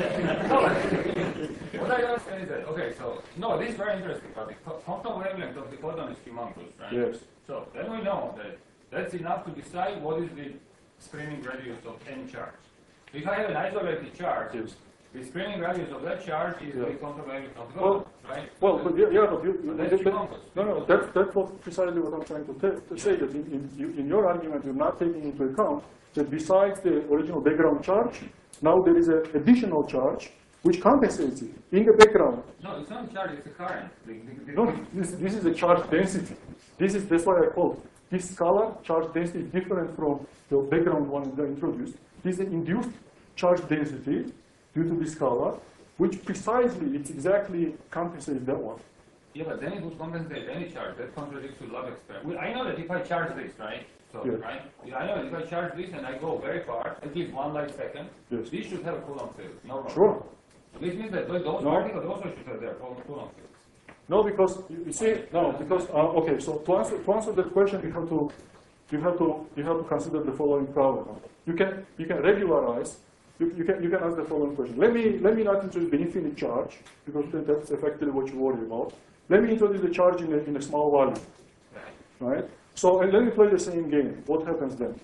Speaker 7: What I understand is that, okay, so, no, this is very interesting, but the quantum wavelength of the photon is humongous, right?
Speaker 3: Yes.
Speaker 7: So then we know that that's enough to decide what is the screening radius of any charge. If I have an isolated charge,
Speaker 3: Yes.
Speaker 7: the screening radius of that charge is the quantum wavelength of the
Speaker 3: Well,
Speaker 7: photon, right?
Speaker 3: Well, but
Speaker 7: That's humongous.
Speaker 3: no, that's precisely what I'm trying to say, that in your argument, you're not taking into account that besides the original background charge, now there is an additional charge which compensates it in the background.
Speaker 7: No, it's not a charge, it's a current.
Speaker 3: No, this is a charge density. That's why I call this scalar charge density is different from the background one that I introduced. This is an induced charge density due to this scalar, which precisely, it's exactly compensates that one.
Speaker 7: Yeah, but then it would compensate any charge. That contradicts to love experiment. I know that if I charge this, right? So,
Speaker 3: Yeah.
Speaker 7: right? Yeah, I know that if I charge this and I go very far, at least 1 light second,
Speaker 3: Yes.
Speaker 7: this should have a Coulomb field. No problem.
Speaker 3: Sure.
Speaker 7: This means that those particles also should have their Coulomb fields.
Speaker 3: No, because you see, no, because okay. So to answer that question, you have to consider the following problem. You can regularize. You can ask the following question. Let me not introduce the infinite charge because that's effectively what you worry about. Let me introduce the charge in a small volume, right? So and let me play the same game. What happens then?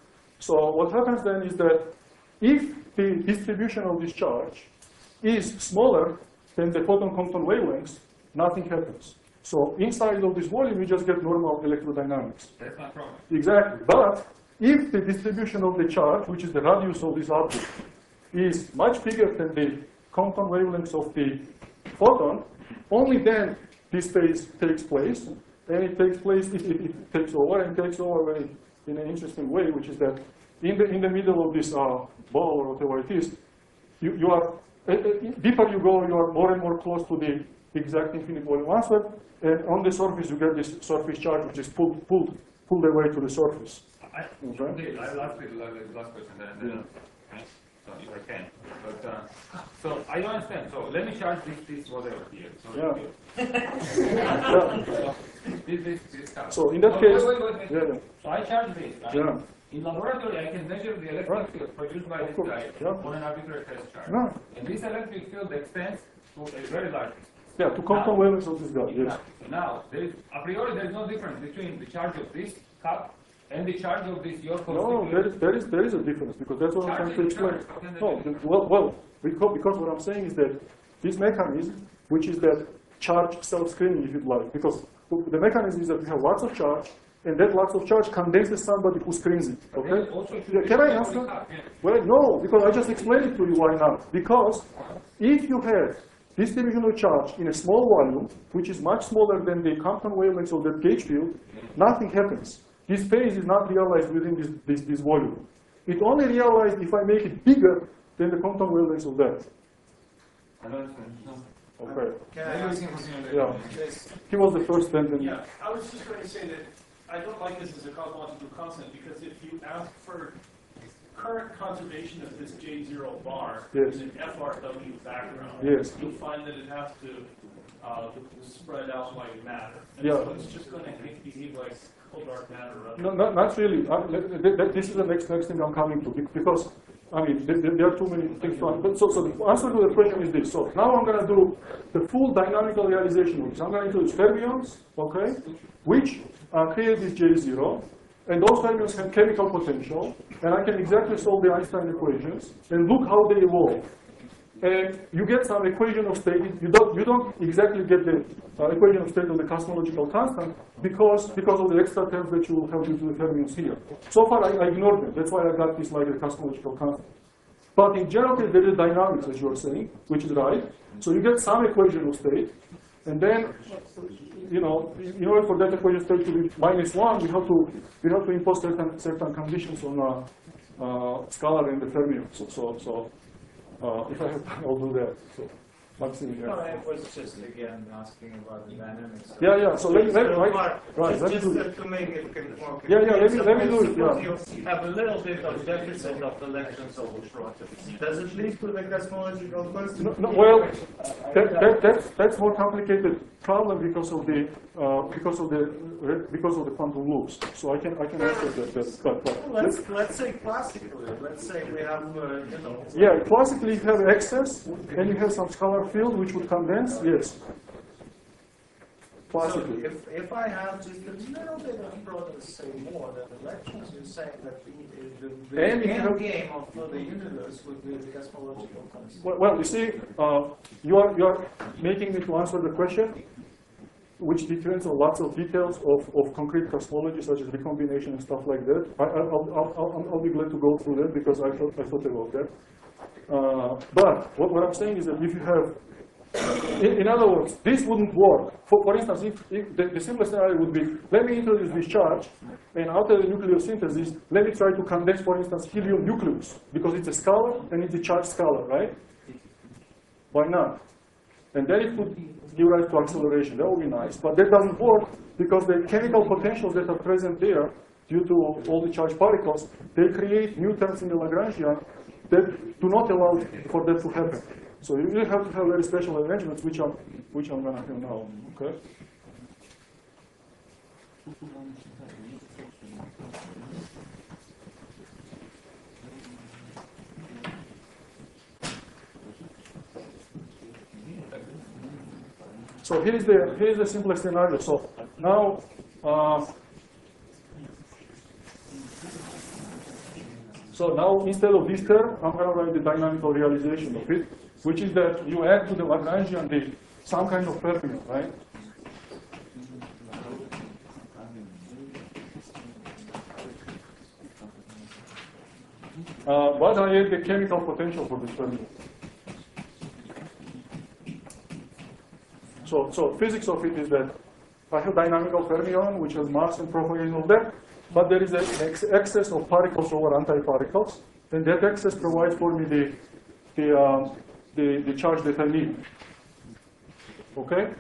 Speaker 3: So what happens then is that if the distribution of this charge is smaller than the photon Compton wavelengths, nothing happens. So inside of this volume, you just get normal electrodynamics.
Speaker 7: That's my problem.
Speaker 3: Exactly. But if the distribution of the charge, which is the radius of this object, is much bigger than the Compton wavelengths of the photon, only then this phase takes place. And it takes place, it takes over, and takes over in an interesting way, which is that in the middle of this ball or whatever it is, you are deeper you go, you are more and more close to the exact infinite volume answer, and on the surface you get this surface charge which is pulled away to the surface. Okay?
Speaker 7: I'll ask you the last question then. Okay? So if I can. But, so I don't understand. So let me charge this whatever here. So this stuff.
Speaker 3: So in that case,
Speaker 7: wait.
Speaker 3: yeah.
Speaker 7: So I charge this, right?
Speaker 3: Yeah.
Speaker 7: In laboratory, I can measure the electric field produced by this guy
Speaker 3: Yeah.
Speaker 7: on an arbitrary test charge.
Speaker 3: Yeah.
Speaker 7: And this electric field extends to a very large distance.
Speaker 3: Yeah, to Compton wavelengths of this guy, yes.
Speaker 7: Exactly. So now, a priori, there is no difference between the charge of this cup and the charge of this your
Speaker 3: No, there is a difference, because that's what I'm trying to explain. No, because what I'm saying is that this mechanism, which is that charge self-screening, if you'd like, because the mechanism is that we have lots of charge, and that lots of charge condenses somebody who screens it. Okay? Yeah, can I answer? Well, no, because I just explained it to you why not. Because if you have distribution of charge in a small volume, which is much smaller than the Compton wavelengths of that gauge field, nothing happens. This phase is not realized within this volume. It only realized if I make it bigger than the Compton wavelengths of that.
Speaker 7: I don't understand. No.
Speaker 3: Okay.
Speaker 6: Can I ask
Speaker 3: Yeah.
Speaker 6: this?
Speaker 3: He was the first, then.
Speaker 5: Yeah, I was just going to say that I don't like this as a cosmological constant because if you ask for current conservation of this J0 bar
Speaker 3: Yes.
Speaker 5: in an FRW background,
Speaker 3: Yes.
Speaker 5: you'll find that it has to spread out like matter. And
Speaker 3: Yeah.
Speaker 5: so it's just going to behave like cold dark matter.
Speaker 3: No, not really. This is the next thing I'm coming to, because I mean there are too many things. So the answer to the question is this. So now I'm going to do the full dynamical realization of this. I'm going to introduce fermions, okay, which create this J0, and those fermions have chemical potential, and I can exactly solve the Einstein equations, and look how they evolve. And you get some equation of state. You don't exactly get the equation of state of the cosmological constant because of the extra terms that you will have due to the fermions here. So far, I ignored them. That's why I got this like a cosmological constant. But in general, there is dynamics, as you are saying, which is right. So you get some equation of state, and then, in order for that equation of state to be -1, we have to impose certain conditions on scalar and the fermions. So if I have time, I'll do that. So, Maxim, yeah.
Speaker 6: No, I was just again asking about the dynamics.
Speaker 3: Yeah. So let me do it.
Speaker 6: To make it more.
Speaker 3: Yeah. Let me do it.
Speaker 6: Suppose
Speaker 3: Yeah.
Speaker 6: you have a little bit of deficit of electrons over short. Does it lead to the cosmological constant?
Speaker 3: No, well, that's more complicated problem because of the quantum loops. So I can answer that. But
Speaker 6: Let's say classically. Let's say we have
Speaker 3: Yeah, classically you have excess, and you have some scalar field which would condense. Yes. Classically.
Speaker 6: So if I have just a little bit of protons, say more than electrons, you're saying that the end game of the universe would be the cosmological constant.
Speaker 3: Well, you see, you are making me to answer the question, which depends on lots of details of concrete cosmology, such as recombination and stuff like that. I'll be glad to go through that because I thought about that. But what I'm saying is that if you have, in other words, this wouldn't work. For instance, if the simplest scenario would be, let me introduce this charge, and after the nucleosynthesis, let me try to condense, for instance, helium nucleus, because it's a scalar and it's a charged scalar, right? Why not? And then it would give rise to acceleration. That would be nice. But that doesn't work because the chemical potentials that are present there, due to all the charged particles, they create new terms in the Lagrangian that do not allow for that to happen. So you really have to have very special arrangements, which I'm going to have now. Okay. So here is the simplest scenario. So now, instead of this term, I'm going to write the dynamical realization of it, which is that you add to the Lagrangian some kind of fermion, right? But I add the chemical potential for this fermion. So physics of it is that I have dynamical fermion, which has mass and propagation of that, but there is an excess of particles over antiparticles, and that excess provides for me the charge that I need. Okay?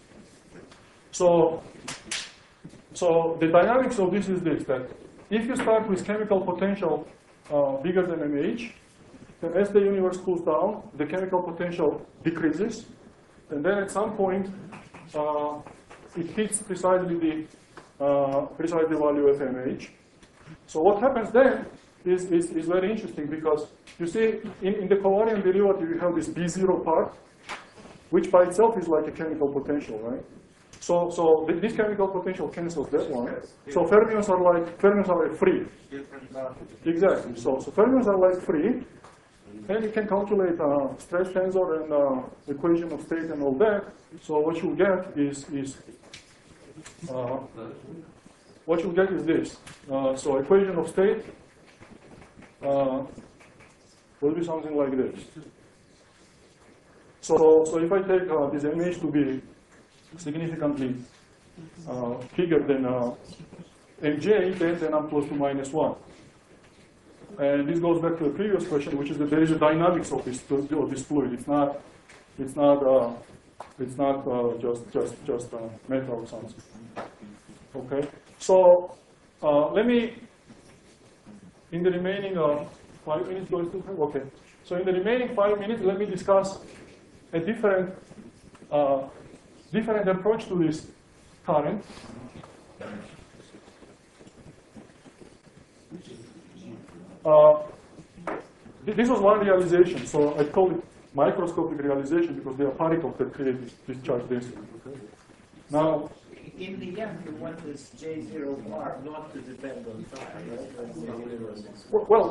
Speaker 3: So the dynamics of this is this, that if you start with chemical potential bigger than mH, then as the universe cools down, the chemical potential decreases, and then at some point, it hits precisely the value of mH. So what happens then is very interesting because you see in the covariant derivative you have this B0 part, which by itself is like a chemical potential, right? So this chemical potential cancels that one. So fermions are like free. Exactly. So fermions are like free. And you can calculate stress tensor and equation of state and all that. So what you get is this. So equation of state will be something like this. So if I take this mH to be significantly bigger than mj, then I'm close to -1. And this goes back to the previous question, which is that there is a dynamics of this fluid. It's not just matter or something. Okay. So let me, in the remaining 5 minutes, okay. So in the remaining 5 minutes, let me discuss a different approach to this current. This was one realization, so I call it microscopic realization because there are particles that create this charge density. Okay? Now,
Speaker 6: in the end, you want this J0 bar not to depend on time, right? When the universe is-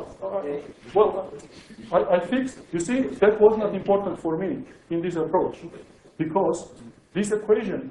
Speaker 3: I fixed, you see, that was not important for me in this approach, because this equation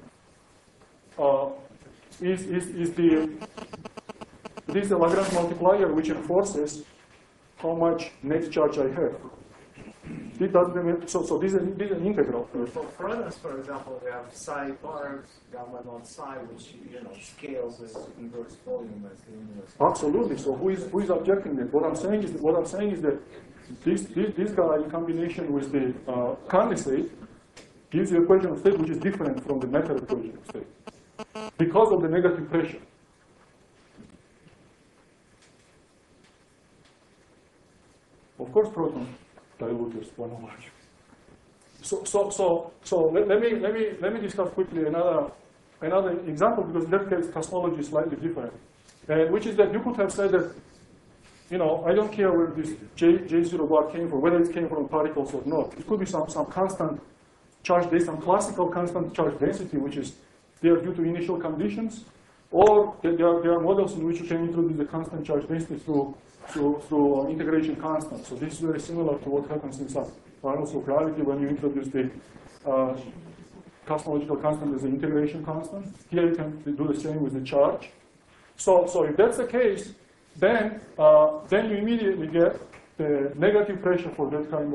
Speaker 3: is the Lagrange multiplier which enforces how much net charge I have. It doesn't, so this is an integral.
Speaker 6: For Freuden's, for example, we have psi bar, gamma non psi, which scales as inverse volume as the universe.
Speaker 3: Absolutely. So who is objecting that? What I'm saying is that this guy in combination with the condensate gives you an equation of state which is different from the matter equation of state because of the negative pressure. Of course, proton dilutors one over. So let me discuss quickly another example, because in that case cosmology is slightly different, which is that you could have said that, I don't care where this J0 bar came from, whether it came from particles or not. It could be some constant charge density, some classical constant charge density, which is there due to initial conditions, or there are models in which you can introduce the constant charge density through integration constant. So this is very similar to what happens in some finals of gravity when you introduce the cosmological constant as an integration constant. Here you can do the same with the charge. So if that's the case, then you immediately get the negative pressure for that kind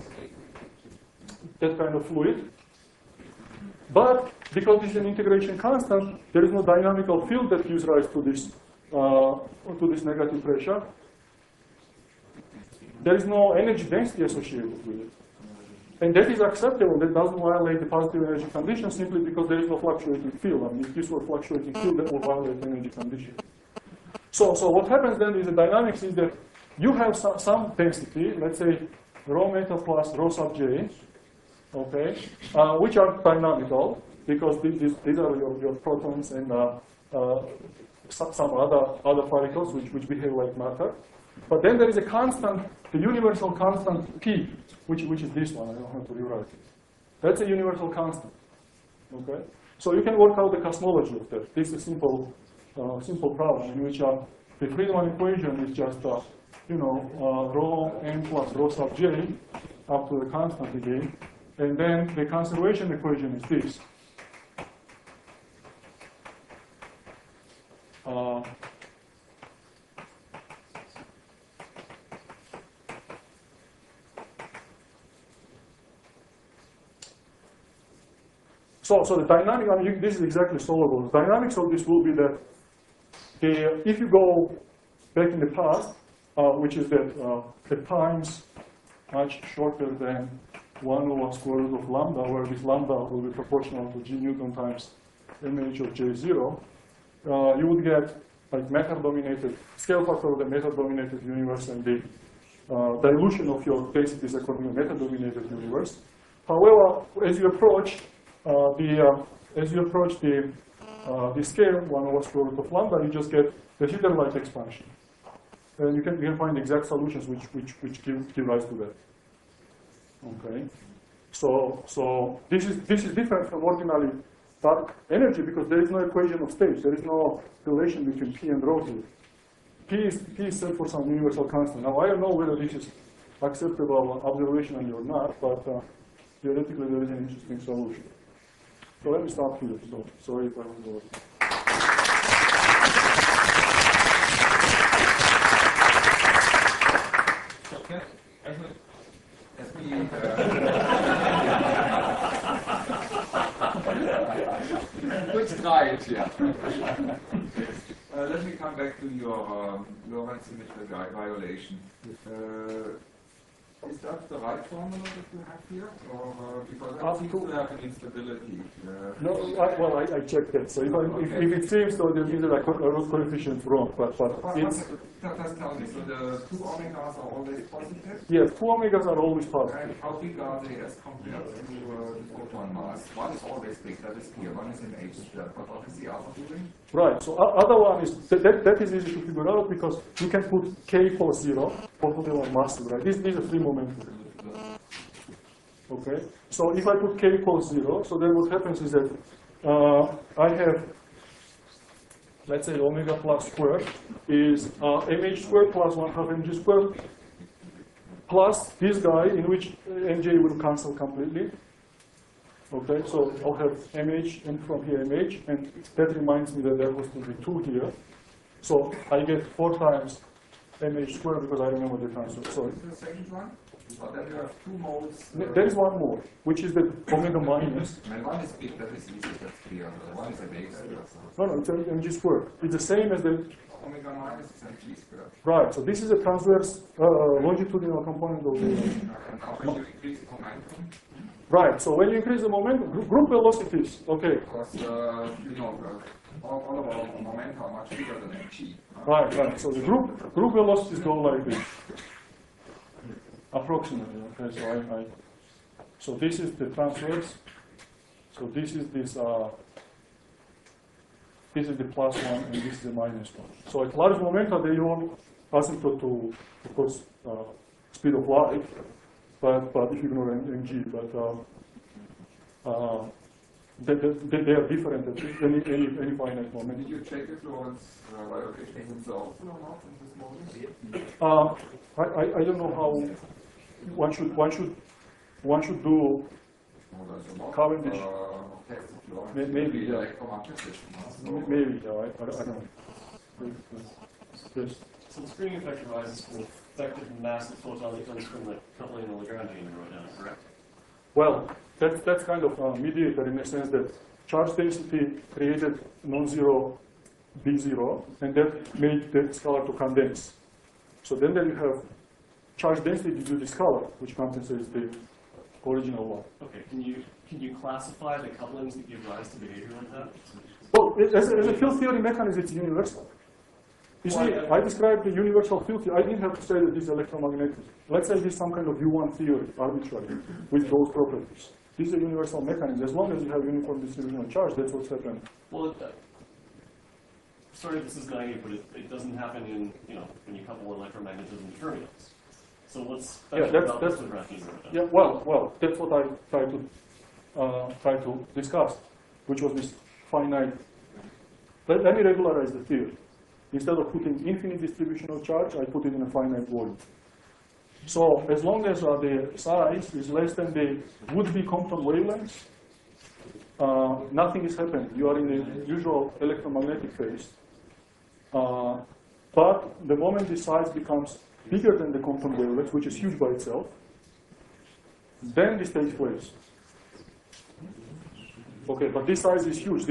Speaker 3: of fluid. But because this is an integration constant, there is no dynamical field that gives rise to this negative pressure. There is no energy density associated with it. And that is acceptable. That doesn't violate the positive energy condition simply because there is no fluctuating field. I mean, if this were fluctuating field, that would violate the energy condition. So what happens then is the dynamics is that you have some density, let's say rho meta plus rho sub j, okay, which are dynamical because these are your protons and some other particles which behave like matter. But then there is a constant, the universal constant P, which is this one. I don't have to rewrite it. That's a universal constant. Okay? So you can work out the cosmology of that. This is a simple problem in which the Friedmann equation is just rho n plus rho sub j up to the constant again, and then the conservation equation is this. So the dynamic, this is exactly solvable. The dynamics of this will be that if you go back in the past, which is that the times much shorter than 1 over square root of lambda, where this lambda will be proportional to g Newton times mh of J0, you would get like matter-dominated, scale factor of the matter-dominated universe and the dilution of your densities according to matter-dominated universe. However, as you approach the scale, 1 over square root of lambda, you just get the Hitlerite expansion. And you can find exact solutions which give rise to that. Okay. So this is different from ordinary dark energy because there is no equation of states. There is no relation between P and rho here. P is set for some universal constant. Now I don't know whether this is acceptable observationally or not, but theoretically there is an interesting solution. So let me stop here. So sorry if I was over.
Speaker 4: Good try, yeah. Let me come back to your Lorentz symmetrical violation. Is that the right formula that you have here? Or because it seems to have an instability.
Speaker 3: No, I checked that. So if it seems so, there is like a root coefficient wrong, but it's...
Speaker 4: Just tell me, so the 2 omegas are always positive?
Speaker 3: Yes, 2 omegas are always positive.
Speaker 4: And how big are they as compared to the photon mass? One is always big, that is clear. One is in h squared, but what is the other doing?
Speaker 3: Right, so other one is, that is easy to figure out because you can put k equals 0 for whatever mass, right? This is a free momentum. Okay, so if I put k equals 0, so then what happens is that I have let's say omega plus squared, is mh squared plus 1/2 mg squared plus this guy, in which mj will cancel completely. Okay, so I'll have mh and from here mh, and that reminds me that there was to be 2 here. So I get 4 times mh squared because I remember the transfer. Sorry.
Speaker 4: The second one? But then you have 2 moles.
Speaker 3: There is one more, which is the omega minus.
Speaker 4: And one is big, that is easy, that's clear. One is a base.
Speaker 3: No, no, it's mg squared. It's the same as the,
Speaker 4: Omega minus is mg squared.
Speaker 3: right, so this is a transverse longitudinal component of the,
Speaker 4: And how can you increase the momentum?
Speaker 3: right, so when you increase the momentum, group velocities, okay,
Speaker 4: Because, you know, all of our momenta are much bigger than mg.
Speaker 3: right, right, so the group velocities go like this, approximately, okay, so so this is the transverse, so this is the plus 1 and this is the minus 1. So at large momenta, they all asymptote to, of course, speed of light, but if you ignore mg, but they are different at any finite moment.
Speaker 4: Did you check if Lorentz biolocation themselves or not in this model?
Speaker 3: I don't know how one should do Cavendish. Maybe, yeah. Maybe, yeah, I don't know. Yes.
Speaker 9: So the screening effect arises from the effective mass of photon that comes from the coupling in the Lagrangian you wrote down, correct?
Speaker 3: Well, that's kind of a mediator in the sense that charge density created non-zero B0, and that made the scalar to condense. So then you have charge density due to the scalar, which compensates the original one.
Speaker 9: Okay, can you classify the couplings that give rise to behavior like that?
Speaker 3: Well, as a field theory mechanism, it's universal. You see, I described the universal field theory. I didn't have to say that this is electromagnetic. Let's say this is some kind of U1 theory, arbitrary, with those properties. This is a universal mechanism. As long as you have uniform distribution of charge, that's what's happening.
Speaker 9: Well, sorry if this is naive, but it doesn't happen in, when you couple electromagnetism to fermions. So what's special about this Lagrangian wrote down?
Speaker 3: Yeah, well, that's what I try to discuss, which was this finite. Let me regularize the theory. Instead of putting infinite distribution of charge, I put it in a finite volume. So as long as the size is less than the would-be Compton wavelengths, nothing is happening. You are in the usual electromagnetic phase. But the moment the size becomes bigger than the Compton wavelengths, which is huge by itself, then this takes place. Okay, but this size is huge.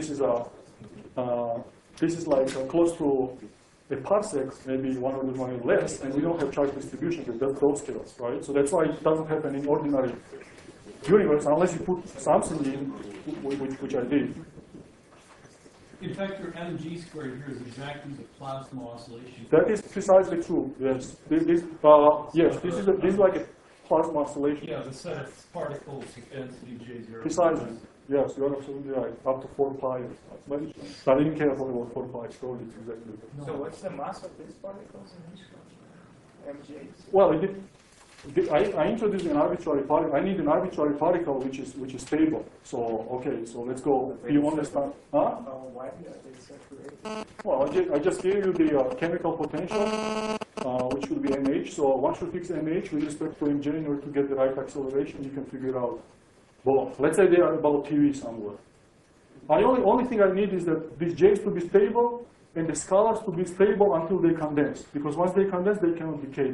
Speaker 3: This is like close to a parsec, maybe 100 miles less, and we don't have charge distribution with those scales, right? So that's why it doesn't happen in ordinary universe unless you put something in, which I did.
Speaker 5: In fact, your mg squared here is exactly the plasma oscillation.
Speaker 3: That is precisely true. Yes. This is like a plasma oscillation.
Speaker 5: Yeah, the set of particles of density J0.
Speaker 3: Precisely. Yes, you're absolutely right. Up to 4 pi. But I didn't care about 4 pi. So it's exactly.
Speaker 6: So what's the mass of these particles in each one? mg?
Speaker 3: Well, I introduced an arbitrary particle. I need an arbitrary particle which is stable. So okay, so let's go. Do you understand? Huh?
Speaker 6: Why are they separated?
Speaker 3: Well, I just gave you the chemical potential, which will be mh. So once you fix mh with respect to mj in order to get the right acceleration, you can figure out. Well, let's say they are about TV somewhere. Only thing I need is that these j's to be stable and the scalars to be stable until they condense. Because once they condense, they cannot decay.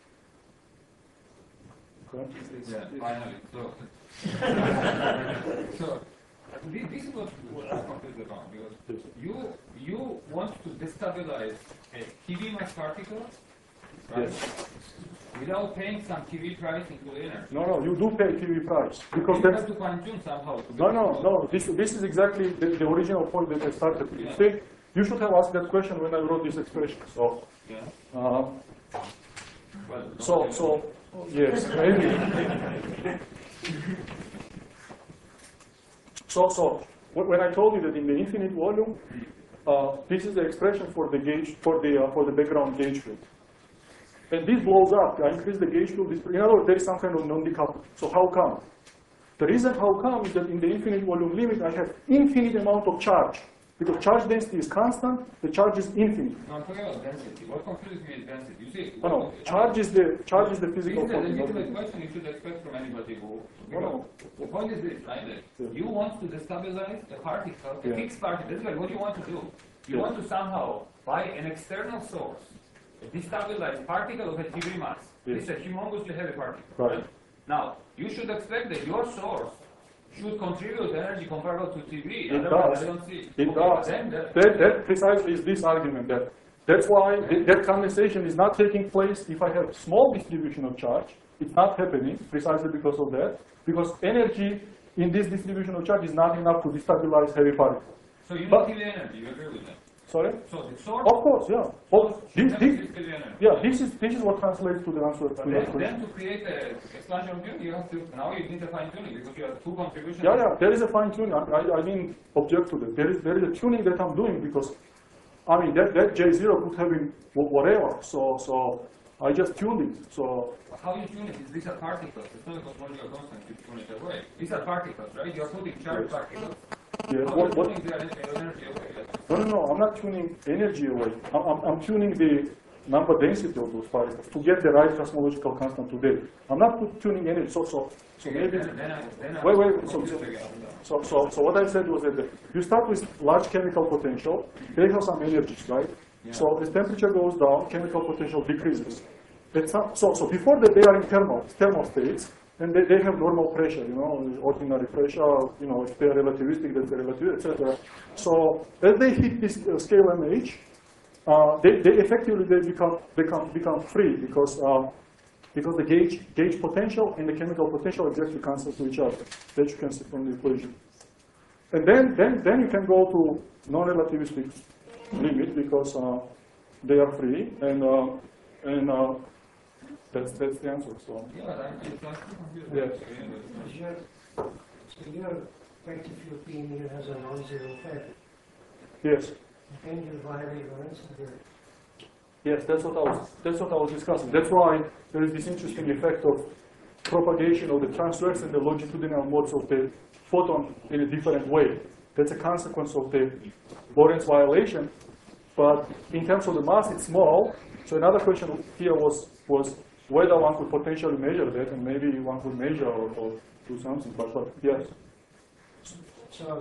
Speaker 3: Okay?
Speaker 7: Yeah, finally. So this is what I'm confused about, because you want to destabilize a TV mass particle, right?
Speaker 3: Yes.
Speaker 7: Without paying some TV price into the energy.
Speaker 3: No, you do pay TV price. Because
Speaker 7: you
Speaker 3: that's,
Speaker 7: have to fine-tune somehow.
Speaker 3: no. This is exactly the original point that I started with.
Speaker 7: Yeah.
Speaker 3: See, you should have asked that question when I wrote this expression. So,
Speaker 7: Yeah.
Speaker 3: So yes, maybe. So when I told you that in the infinite volume, this is the expression for the gauge for the background gauge field. And this blows up. I increase the gauge field. In other words, there is some kind of non-decoupling. So how come? The reason how come is that in the infinite volume limit, I have infinite amount of charge. Because charge density is constant, the charge is infinite.
Speaker 7: No, I'm talking about density. What confuses me is density. You see,
Speaker 3: No, charge is the physical
Speaker 7: this is a
Speaker 3: quantity.
Speaker 7: legitimate question you should expect from anybody who.
Speaker 3: No.
Speaker 7: The point is this, right? That you want to destabilize a particle, a fixed particle. This is like what you want to do. You want to somehow, by an external source, destabilize particle of a degree mass. This is a humongously heavy particle.
Speaker 3: Right.
Speaker 7: Now, you should expect that your source should contribute energy comparable to TV.
Speaker 3: It
Speaker 7: Otherwise,
Speaker 3: does.
Speaker 7: I don't see.
Speaker 3: It
Speaker 7: Okay,
Speaker 3: does.
Speaker 7: then
Speaker 3: That precisely is this argument that's why that condensation is not taking place if I have small distribution of charge. It's not happening precisely because of that. Because energy in this distribution of charge is not enough to destabilize heavy particles.
Speaker 7: So you
Speaker 3: But-
Speaker 7: need TV energy. You agree with that?
Speaker 3: Sorry?
Speaker 7: So the source.
Speaker 3: Of course, yeah. Well,
Speaker 7: should
Speaker 3: this,
Speaker 7: have
Speaker 3: this,
Speaker 7: this TV energy.
Speaker 3: yeah, this is what translates to the answer to
Speaker 7: But
Speaker 3: that
Speaker 7: then
Speaker 3: question.
Speaker 7: to create a expansion of tuning, you have to, now you need a fine tuning because you have two contributions.
Speaker 3: Yeah, there is a fine tuning. I didn't object to that. There is a tuning that I'm doing because, I mean, that J0 could have been whatever. So I just tuned it. So
Speaker 7: How you tune it is these are particles. It's not a cosmological constant you tune it away. These are particles, right? You are putting charged particles.
Speaker 3: yeah,
Speaker 7: How
Speaker 3: what,
Speaker 7: you tuning their energy away?
Speaker 3: no, I'm not tuning energy away. I'm tuning the number density of those particles to get the right cosmological constant today. I'm not tuning energy. So maybe. Wait. So what I said was that you start with large chemical potential. They have some energies, right?
Speaker 7: Yeah.
Speaker 3: So as temperature goes down, chemical potential decreases. So before that, they are in thermal states, and they have normal pressure, ordinary pressure, if they are relativistic, that's relative, etc. So as they hit this scale MH, they effectively become free because the gauge potential and the chemical potential exactly cancel to each other. That you can see from the equation. And then you can go to non-relativistic limit because they are free, and that's the answer. So
Speaker 7: Yeah, but I'm confused.
Speaker 3: yes.
Speaker 8: So your vector field beam here has a non-zero effect,
Speaker 3: Yes.
Speaker 8: and you violate Lorentz theory.
Speaker 3: Yes, that's what I was discussing. That's why there is this interesting effect of propagation of the transverse and the longitudinal modes of the photon in a different way. That's a consequence of the Lorentz violation. But in terms of the mass, it's small. So another question here was whether one could potentially measure that, and maybe one could measure or do something. But yes.
Speaker 8: So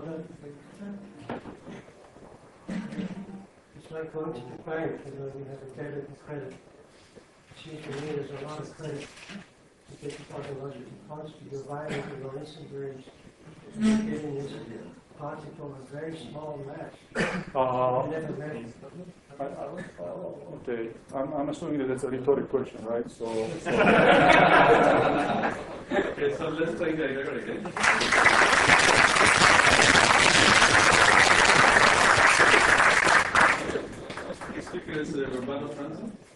Speaker 8: it's like going to the bank, you have a debit and credit. It seems to me there's a lot of credit to get the pathological constant. You're violating Lorentz theories, getting this particle a very small mass. Never measured.
Speaker 3: Okay, I'm assuming that that's a rhetoric question, right? So.
Speaker 5: Okay, so let's take that again. Speaker is Roberto Franzen.